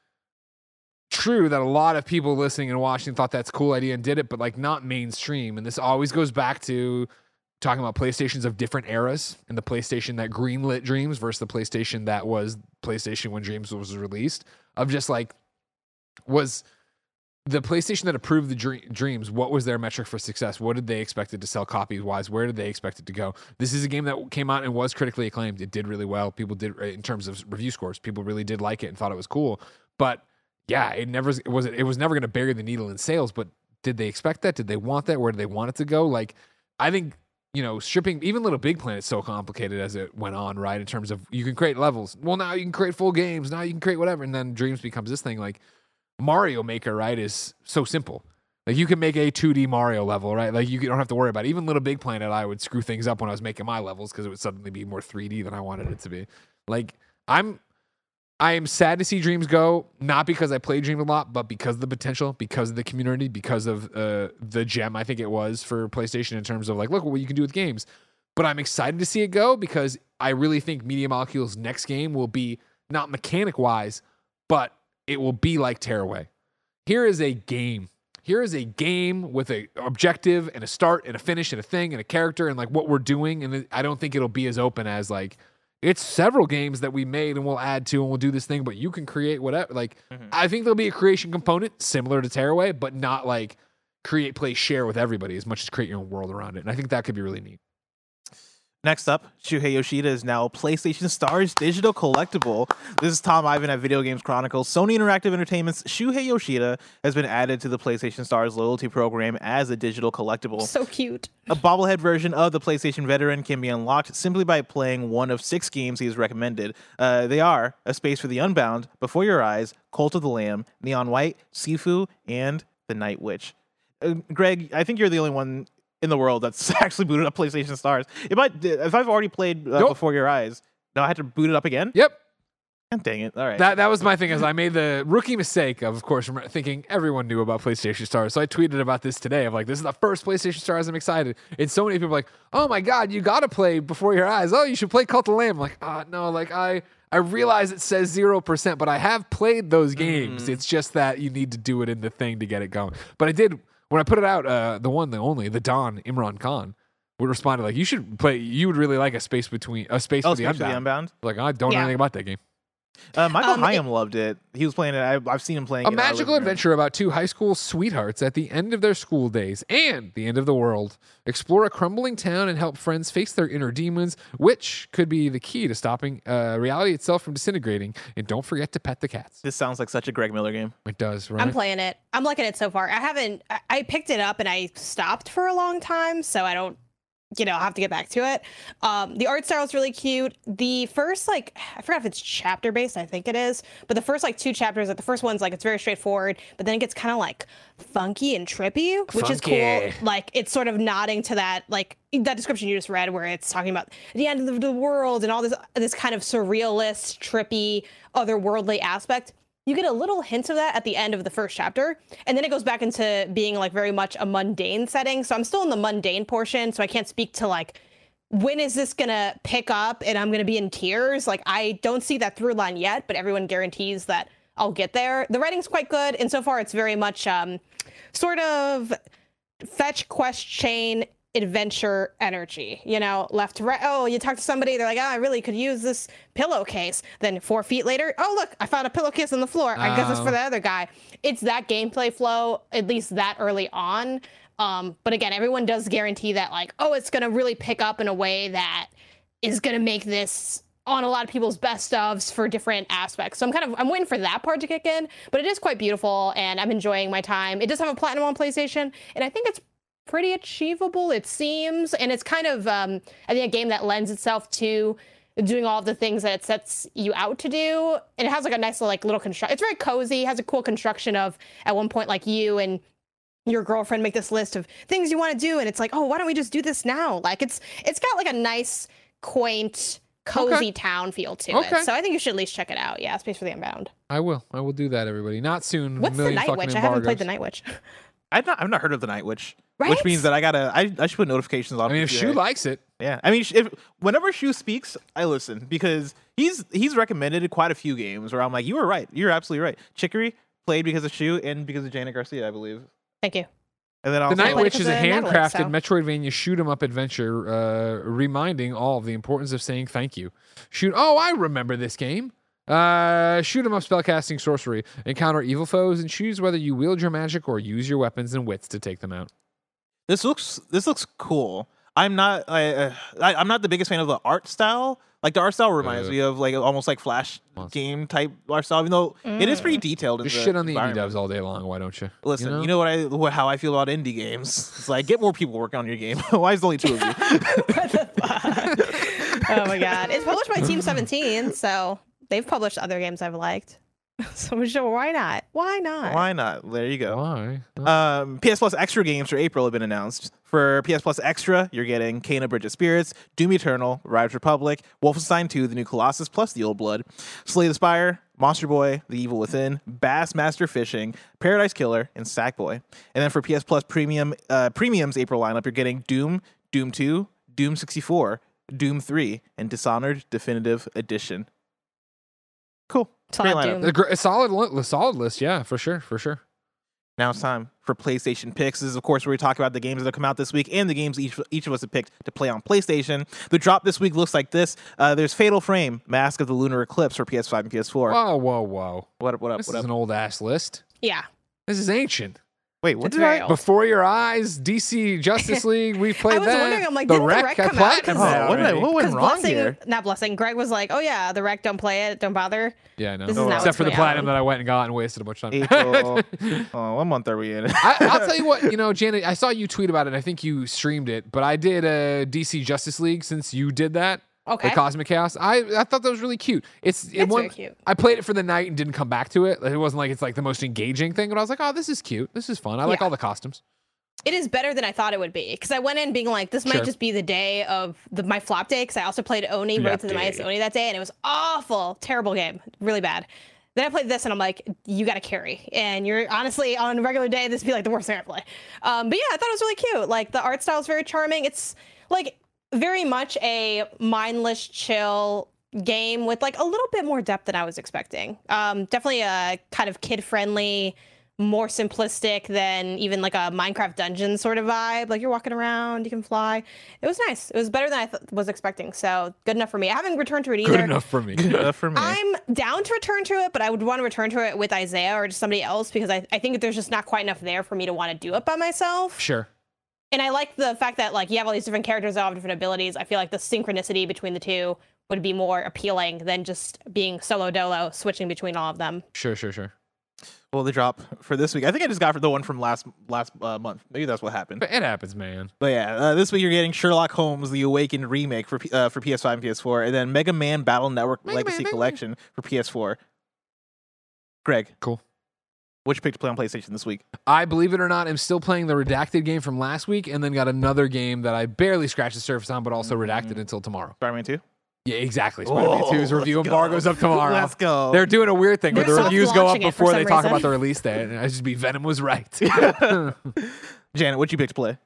true that a lot of people listening and watching thought that's a cool idea and did it, but like not mainstream. And this always goes back to talking about PlayStations of different eras, and the PlayStation that greenlit Dreams versus the PlayStation that was PlayStation when Dreams was released, of just like, was the PlayStation that approved the dream, Dreams, what was their metric for success? What did they expect it to sell copies wise? Where did they expect it to go? This is a game that came out and was critically acclaimed. It did really well. People did, in terms of review scores, people really did like it and thought it was cool. But yeah, it never it was it was never going to bury the needle in sales. But did they expect that? Did they want that? Where did they want it to go? Like, I think, you know, stripping even Little Big Planet so complicated as it went on, right? In terms of, you can create levels. Well, now you can create full games. Now you can create whatever. And then Dreams becomes this thing. Like, Mario Maker, right, is so simple. Like, you can make a two D Mario level, right? Like, you don't have to worry about it. Even Little Big Planet, I would screw things up when I was making my levels because it would suddenly be more three D than I wanted it to be. Like, I'm I am sad to see Dreams go, not because I play Dream a lot, but because of the potential, because of the community, because of uh, the gem I think it was for PlayStation in terms of like, look what you can do with games. But I'm excited to see it go because I really think Media Molecule's next game will be not mechanic-wise, but it will be like Tearaway. Here is a game here is a game with a objective and a start and a finish and a thing and a character and like what we're doing. And I don't think it'll be as open as like, it's several games that we made and we'll add to and we'll do this thing, but you can create whatever. Like, mm-hmm. I think there'll be a creation component similar to Tearaway, but not like create, play, share with everybody as much as create your own world around it. And I think that could be really neat. Next up, Shuhei Yoshida is now a PlayStation Stars digital collectible. This is Tom Ivan at Video Games Chronicles. Sony Interactive Entertainment's Shuhei Yoshida has been added to the PlayStation Stars loyalty program as a digital collectible. So cute. A bobblehead version of the PlayStation veteran can be unlocked simply by playing one of six games he has recommended. Uh, they are A Space for the Unbound, Before Your Eyes, Cult of the Lamb, Neon White, Sifu, and The Night Witch. Uh, Greg, I think you're the only one in the world that's actually booted up PlayStation Stars. If I if I've already played uh, nope. Before Your Eyes, no, I had to boot it up again. Yep. God dang it! All right. That that was my thing. Is I made the rookie mistake of, of course, thinking everyone knew about PlayStation Stars. So I tweeted about this today. Of like, this is the first PlayStation Stars. I'm excited. And so many people are like, oh my god, you got to play Before Your Eyes. Oh, you should play Cult of the Lamb. I'm like, ah, oh, no, like I. I realize it says zero percent, but I have played those games. Mm. It's just that you need to do it in the thing to get it going. But I did. When I put it out, uh, the one, the only, the Don, Imran Khan, would respond like, you should play, you would really like A Space Between, A Space oh, for the Space Unbound. For the Unbound. Like, I don't yeah. know anything about that game. Uh, Michael um, Hyam it, loved it. He was playing it. I, I've seen him playing a it. A magical adventure about two high school sweethearts at the end of their school days and the end of the world. Explore a crumbling town and help friends face their inner demons, which could be the key to stopping uh, reality itself from disintegrating. And don't forget to pet the cats. This sounds like such a Greg Miller game. It does, right? I'm playing it. I'm liking it so far. I haven't, I, I picked it up and I stopped for a long time, so I don't, you know, I'll have to get back to it. Um, the art style is really cute. The first, like, I forgot if it's chapter based, I think it is, but the first, like, two chapters, like, the first one's, like, it's very straightforward, but then it gets kind of, like, funky and trippy, which funky. is cool. Like, it's sort of nodding to that, like, that description you just read where it's talking about the end of the world and all this, this kind of surrealist, trippy, otherworldly aspect. You get a little hint of that at the end of the first chapter, and then it goes back into being like very much a mundane setting. So I'm still in the mundane portion, so I can't speak to like, when is this gonna pick up and I'm gonna be in tears? Like, I don't see that through line yet, but everyone guarantees that I'll get there. The writing's quite good, and so far it's very much um, sort of fetch, quest, chain, adventure energy, you know, left to right. Oh, you talk to somebody, they're like, oh, I really could use this pillowcase. Then four feet later, oh, look, I found a pillowcase on the floor. I oh. guess it's for the other guy. It's that gameplay flow, at least that early on. Um, but again, everyone does guarantee that, like, oh, it's going to really pick up in a way that is going to make this on a lot of people's best ofs for different aspects. So I'm kind of, I'm waiting for that part to kick in, but it is quite beautiful and I'm enjoying my time. It does have a platinum on PlayStation, and I think it's pretty achievable, it seems, and it's kind of um I think a game that lends itself to doing all of the things that it sets you out to do, and it has like a nice like little construct. It's very cozy, has a cool construction of at one point like you and your girlfriend make this list of things you want to do, and it's like, oh, why don't we just do this now? Like it's it's got like a nice, quaint, cozy okay. town feel to okay. it. So I think you should at least check it out. Yeah, Space for the Unbound. I will. I will do that, everybody. Not soon. What's the Night Witch? I haven't played the Night Witch. I've not, I've not heard of the Night Witch, right? Which means that I gotta, I, I should put notifications on. I mean, if Shu likes it, yeah. I mean, if whenever Shu speaks, I listen because he's he's recommended quite a few games where I'm like, you were right, you're absolutely right. Chicory played because of Shu and because of Janet Garcia, I believe. Thank you. And then also, the Night Witch is a handcrafted so. Metroidvania shoot 'em up adventure, uh, reminding all of the importance of saying thank you. Shoot! Oh, I remember this game. Uh, shoot 'em up spellcasting sorcery. Encounter evil foes and choose whether you wield your magic or use your weapons and wits to take them out. This looks this looks cool. I'm not I, uh, I I'm not the biggest fan of the art style. Like the art style reminds uh, me of like almost like Flash awesome. game type art style, even though mm. it is pretty detailed. Just in the shit on the indie devs all day long. Why don't you? Listen, you know, you know what I what, how I feel about indie games. It's like get more people working on your game. Why is there only two of you? What the fuck? Oh my god! It's published by Team seventeen, so they've published other games I've liked. So sure, why not? Why not? Why not? There you go. Why? Um, P S Plus Extra games for April have been announced. For P S Plus Extra, you're getting Kena Bridge of Spirits, Doom Eternal, Rise Republic, Wolfenstein two, The New Colossus plus The Old Blood, Slay the Spire, Monster Boy, The Evil Within, Bassmaster Fishing, Paradise Killer, and Sackboy. And then for P S Plus Premium uh, Premium's April lineup, you're getting Doom, Doom two, Doom sixty-four, Doom three, and Dishonored Definitive Edition. Cool. Great lineup. A, gr- a solid, li- a solid list, yeah, for sure, for sure. Now it's time for PlayStation Picks. This is, of course, where we talk about the games that have come out this week and the games each, each of us have picked to play on PlayStation. The drop this week looks like this. Uh, there's Fatal Frame, Mask of the Lunar Eclipse for P S five and P S four. Whoa, whoa, whoa. What up, what up, This what is up? an old ass list. Yeah. This is ancient. Wait, what It's did very I... old. Before Your Eyes, D C Justice League, we played I was that. wondering, I'm like, the didn't the Wreck, Wreck I come out? platinum 'Cause- that Oh, what, did I, already. what went Because wrong blessing, here? not blessing. Greg was like, "Oh yeah, the wreck, don't play it, don't bother." Yeah, no. This is not Except what's for the coming platinum out. that I went and got and wasted a bunch of time. April. Oh, what month are we in? I, I'll tell you what, you know, Janet, I saw you tweet about it. I think you streamed it, but I did a D C Justice League since you did that. Okay. The Cosmic Chaos. I, I thought that was really cute. It's it It's one, very cute. I played it for the night and didn't come back to it. Like, it wasn't like it's like the most engaging thing, but I was like, oh, this is cute. This is fun. I like Yeah. all the costumes. It is better than I thought it would be because I went in being like, this might Sure. just be the day of the, my flop day because I also played Oni, Flop Road to the Mightiest day. Oni that day, and it was awful, terrible game, really bad. Then I played this, and I'm like, you got to carry, and you're honestly on a regular day, this would be like the worst thing I play. Um, but yeah, I thought it was really cute. Like the art style is very charming. It's like very much a mindless, chill game with like a little bit more depth than I was expecting. Um, definitely a kind of kid friendly, more simplistic than even like a Minecraft dungeon sort of vibe. Like you're walking around, you can fly. It was nice. It was better than I th- was expecting. So good enough for me. I haven't returned to it either. Good enough for me. Uh, for me. I'm down to return to it, but I would want to return to it with Isaiah or just somebody else because I, I think there's just not quite enough there for me to want to do it by myself. Sure. And I like the fact that like you have all these different characters that all have different abilities. I feel like the synchronicity between the two would be more appealing than just being solo dolo, switching between all of them. Sure, sure, sure. Well, the drop for this week. I think I just got for the one from last last uh, month. Maybe that's what happened. But it happens, man. But yeah, uh, this week you're getting Sherlock Holmes: The Awakened remake for P- uh, for P S five and P S four, and then Mega Man Battle Network Mega Legacy Man, Mega Collection for P S four. Greg, Cool. which pick to play on PlayStation this week? I, believe it or not, am still playing the Redacted game from last week and then got another game that I barely scratched the surface on, but also redacted until tomorrow. Spider-Man two. Yeah, exactly. Spider-Man Oh, two's review let's go. embargoes up tomorrow. Let's go. They're doing a weird thing where They're the soft reviews go up launching it for before they some talk reason. about the release date. And I just be Venom was right. Janet, what'd you pick to play?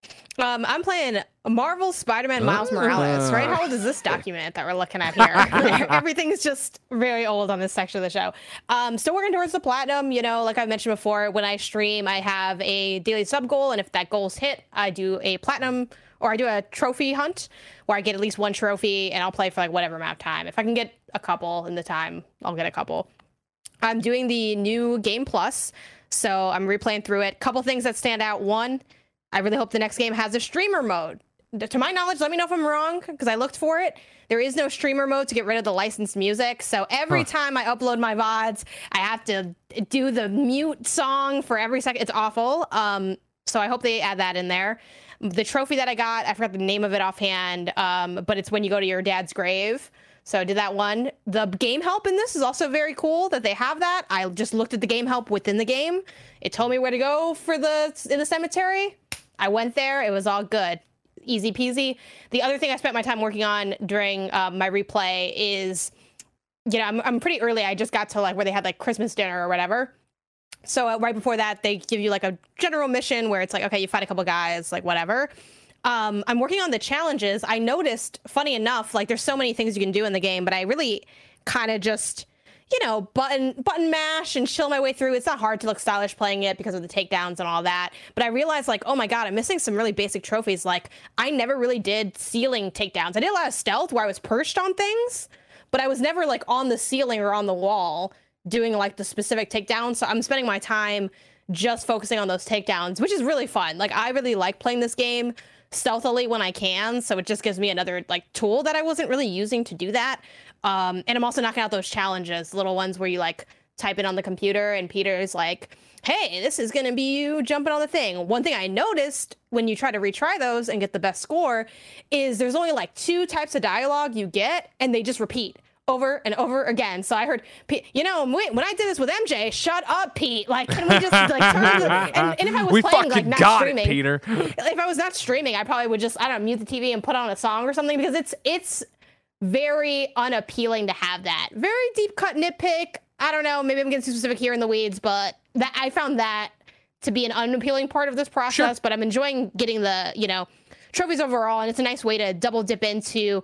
Um, I'm playing Marvel Spider-Man Miles Ah. Morales, right? How old is this document that we're looking at here? Everything's just very old on this section of the show. Um, still working towards the platinum. You know, like I mentioned before, when I stream, I have a daily sub goal, and if that goal's hit, I do a platinum or I do a trophy hunt where I get at least one trophy, and I'll play for like whatever amount of time. If I can get a couple in the time, I'll get a couple. I'm doing the new Game Plus, so I'm replaying through it. Couple things that stand out. One, I really hope the next game has a streamer mode. To my knowledge, let me know if I'm wrong, because I looked for it. There is no streamer mode to get rid of the licensed music. So every Huh. time I upload my V O Ds, I have to do the mute song for every second. It's awful. Um, so I hope they add that in there. The trophy that I got, I forgot the name of it offhand, um, but it's when you go to your dad's grave. So I did that one. The game help in this is also very cool that they have that. I just looked at the game help within the game. It told me where to go for the in the cemetery. I went there. It was all good. Easy peasy. The other thing I spent my time working on during uh, my replay is, you know, I'm, I'm pretty early. I just got to like where they had like Christmas dinner or whatever. So uh, right before that, they give you like a general mission where it's like, okay, you fight a couple guys, like whatever. Um, I'm working on the challenges. I noticed, funny enough, like there's so many things you can do in the game, but I really kind of just, you know, button button mash and chill my way through. It's not hard to look stylish playing it because of the takedowns and all that. But I realized like, oh my God, I'm missing some really basic trophies. Like I never really did ceiling takedowns. I did a lot of stealth where I was perched on things, but I was never like on the ceiling or on the wall doing like the specific takedowns. So I'm spending my time just focusing on those takedowns, which is really fun. Like I really like playing this game stealthily when I can. So it just gives me another like tool that I wasn't really using to do that. Um, and I'm also knocking out those challenges, little ones where you like type it on the computer and Peter's like, hey, this is going to be you jumping on the thing. One thing I noticed when you try to retry those and get the best score is there's only like two types of dialogue you get and they just repeat over and over again. So I heard, Pete, you know, when I did this with M J, shut up, Pete. Like, can we just like turn the, and, and if I was we playing fucking like not got streaming, it, Peter. if I was not streaming, I probably would just, I don't know, mute the T V and put on a song or something because it's, it's very unappealing to have that. Very deep cut nitpick. I don't know, maybe I'm getting too specific here in the weeds, but that I found that to be an unappealing part of this process, Sure. but I'm enjoying getting the, you know, trophies overall, and it's a nice way to double dip into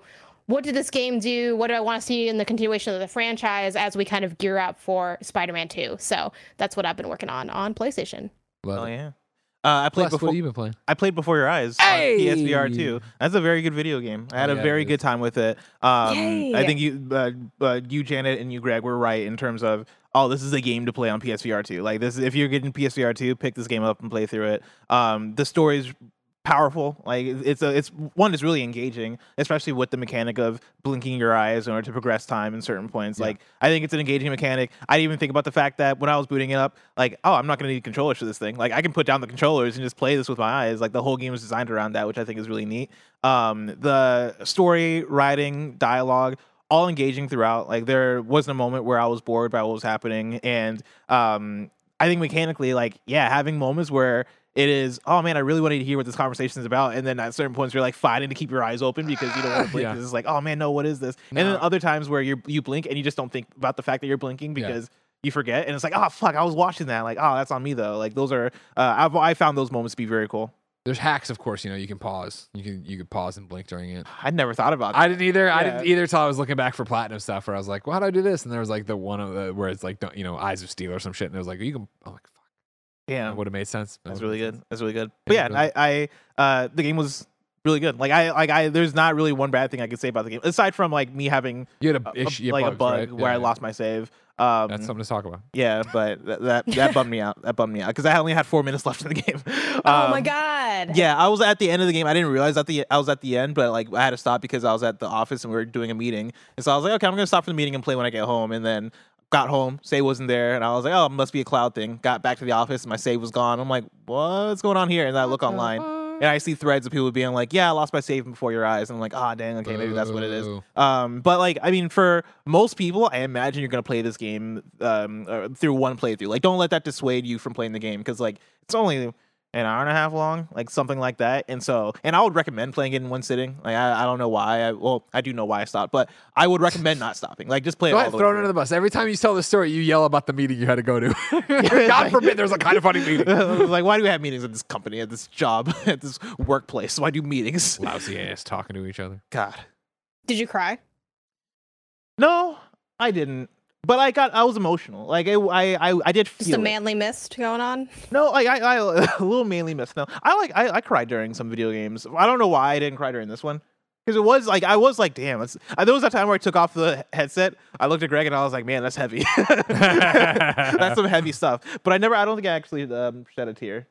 what did this game do? What do I want to see in the continuation of the franchise as we kind of gear up for Spider-Man two? So that's what I've been working on on PlayStation. Love Oh it. yeah. Uh, I played Plus, before. what have you been playing? I played Before Your Eyes Hey! on P S V R two. That's a very good video game. I had Oh, a yeah, very it good is. time with it. Um, Yay! I think you, uh, uh, you Janet and you Greg were right in terms of oh, this is a game to play on P S V R two. Like this, if you're getting P S V R two, pick this game up and play through it. Um, the story's powerful. Like it's a, it's one is really engaging, especially with the mechanic of blinking your eyes in order to progress time in certain points. Yeah. Like I think it's an engaging mechanic. I didn't even think about the fact that when I was booting it up, like oh, I'm not going to need controllers for this thing. Like I can put down the controllers and just play this with my eyes. Like the whole game is designed around that, which I think is really neat. Um, the story, writing, dialogue, all engaging throughout. Like there wasn't a moment where I was bored by what was happening, and um, I think mechanically, like yeah, having moments where it is, oh man, I really wanted to hear what this conversation is about. And then at certain points, you're like fighting to keep your eyes open because you don't want to blink. Yeah. Because it's like, oh man, no, what is this? No. And then other times where you you blink and you just don't think about the fact that you're blinking Yeah. because you forget. And it's like, oh fuck, I was watching that. Like, oh, that's on me though. Like those are, uh, I've I found those moments to be very cool. There's hacks, of course. You know, you can pause. You can you can pause and blink during it. I never thought about that. I didn't either. I Yeah. didn't either till I was looking back for platinum stuff where I was like, well, how do I do this? And there was like the one of the where it's like, don't, you know, Eyes of Steel or some shit. And it was like, you can. I'm like, fuck. Yeah, That would have made sense. That that's would've really made good. sense. That's really good. But yeah, Yeah, I, I, uh, the game was really good. Like I, like I, there's not really one bad thing I could say about the game aside from like me having You had a, a, issue, you had like a bugs, bug right? where Yeah, I yeah. lost my save. Um, That's something to talk about. Yeah, but that that, that bummed me out. That bummed me out because I only had four minutes left in the game. Oh my Um, god. Yeah, I was at the end of the game. I didn't realize at the I was at the end, but like I had to stop because I was at the office and we were doing a meeting. And so I was like, okay, I'm gonna stop for the meeting and play when I get home. And then got home, save wasn't there, and I was like, oh, it must be a cloud thing. Got back to the office, and my save was gone. I'm like, what's going on here? And then I look online. And I see threads of people being like, "Yeah, I lost my save before your eyes." And I'm like, "Ah, oh, dang, okay, maybe that's what it is." Boo. Um, but like, I mean, for most people, I imagine you're gonna play this game um uh, through one playthrough. Like, don't let that dissuade you from playing the game because like it's only an hour and a half long, like something like that. And so, and I would recommend playing it in one sitting. Like, I, I don't know why. I, well, I do know why I stopped, but I would recommend not stopping. Like, just play it Go all ahead, the throw way it through. under the bus. Every time you tell the story, you yell about the meeting you had to go to. God forbid there's a kind of funny meeting. Like, why do we have meetings at this company, at this job, at this workplace? Why do meetings? Lousy ass talking to each other. God. Did you cry? No, I didn't. But I got, I was emotional. Like I, I, I, I did feel Just a it. manly mist going on? No, like I, I a little mainly missed. No, I like, I, I cried during some video games. I don't know why I didn't cry during this one because it was like I was like, damn. It's, uh, there was a time where I took off the headset. I looked at Greg and I was like, man, that's heavy. That's some heavy stuff. But I never, I don't think I actually um, shed a tear.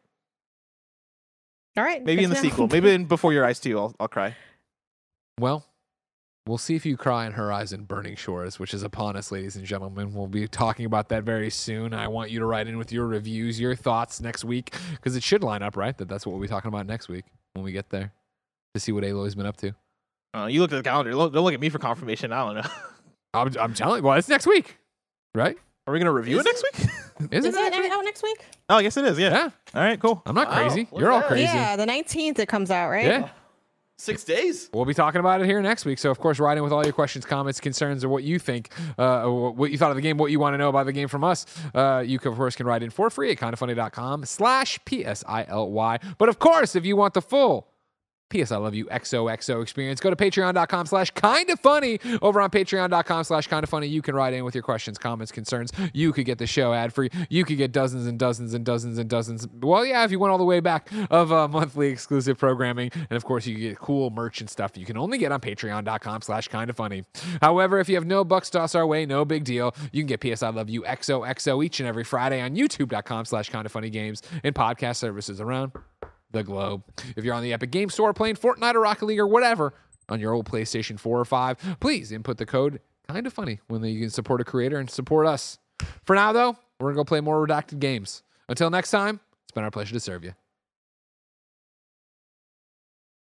All right. Maybe in good the to know. sequel. Maybe in Before Your Eyes too. I'll, I'll cry. Well, we'll see if you cry in Horizon Burning Shores, which is upon us, ladies and gentlemen. We'll be talking about that very soon. I want you to write in with your reviews, your thoughts next week, because it should line up, right? That that's what we'll be talking about next week when we get there to see what Aloy's been up to. Uh, you looked at the calendar. Look, don't look at me for confirmation. I don't know. I'm, I'm telling you, well, it's next week, right? Are we gonna review Is it next week? Isn't Is it? it out next week? Oh, I guess it is. Yeah. Yeah. All right. Cool. I'm not Wow, crazy. look You're at all that. crazy. Yeah, the nineteenth it comes out, right? Yeah. Six days. We'll be talking about it here next week. So, of course, write in with all your questions, comments, concerns, or what you think, uh, or what you thought of the game, what you want to know about the game from us. Uh, you, of course, can write in for free at kindafunny.com slash P S I L Y. But, of course, if you want the full P S I Love You X O X O experience, go to patreon.com slash kind of funny. Over on patreon.com slash kind of funny, you can write in with your questions, comments, concerns. You could get the show ad free. You could get dozens and dozens and dozens and dozens. Well, yeah, if you went all the way back of uh, monthly exclusive programming. And of course, you get cool merch and stuff you can only get on patreon.com slash kind of funny. However, if you have no bucks toss our way, no big deal. You can get P S I Love You X O X O each and every Friday on youtube.com slash kind of funny games and podcast services around the globe. If you're on the Epic Game Store playing Fortnite or Rocket League or whatever on your old PlayStation four or five, please input the code kind of funny when you can support a creator and support us. For now, though, we're going to go play more redacted games. Until next time, it's been our pleasure to serve you.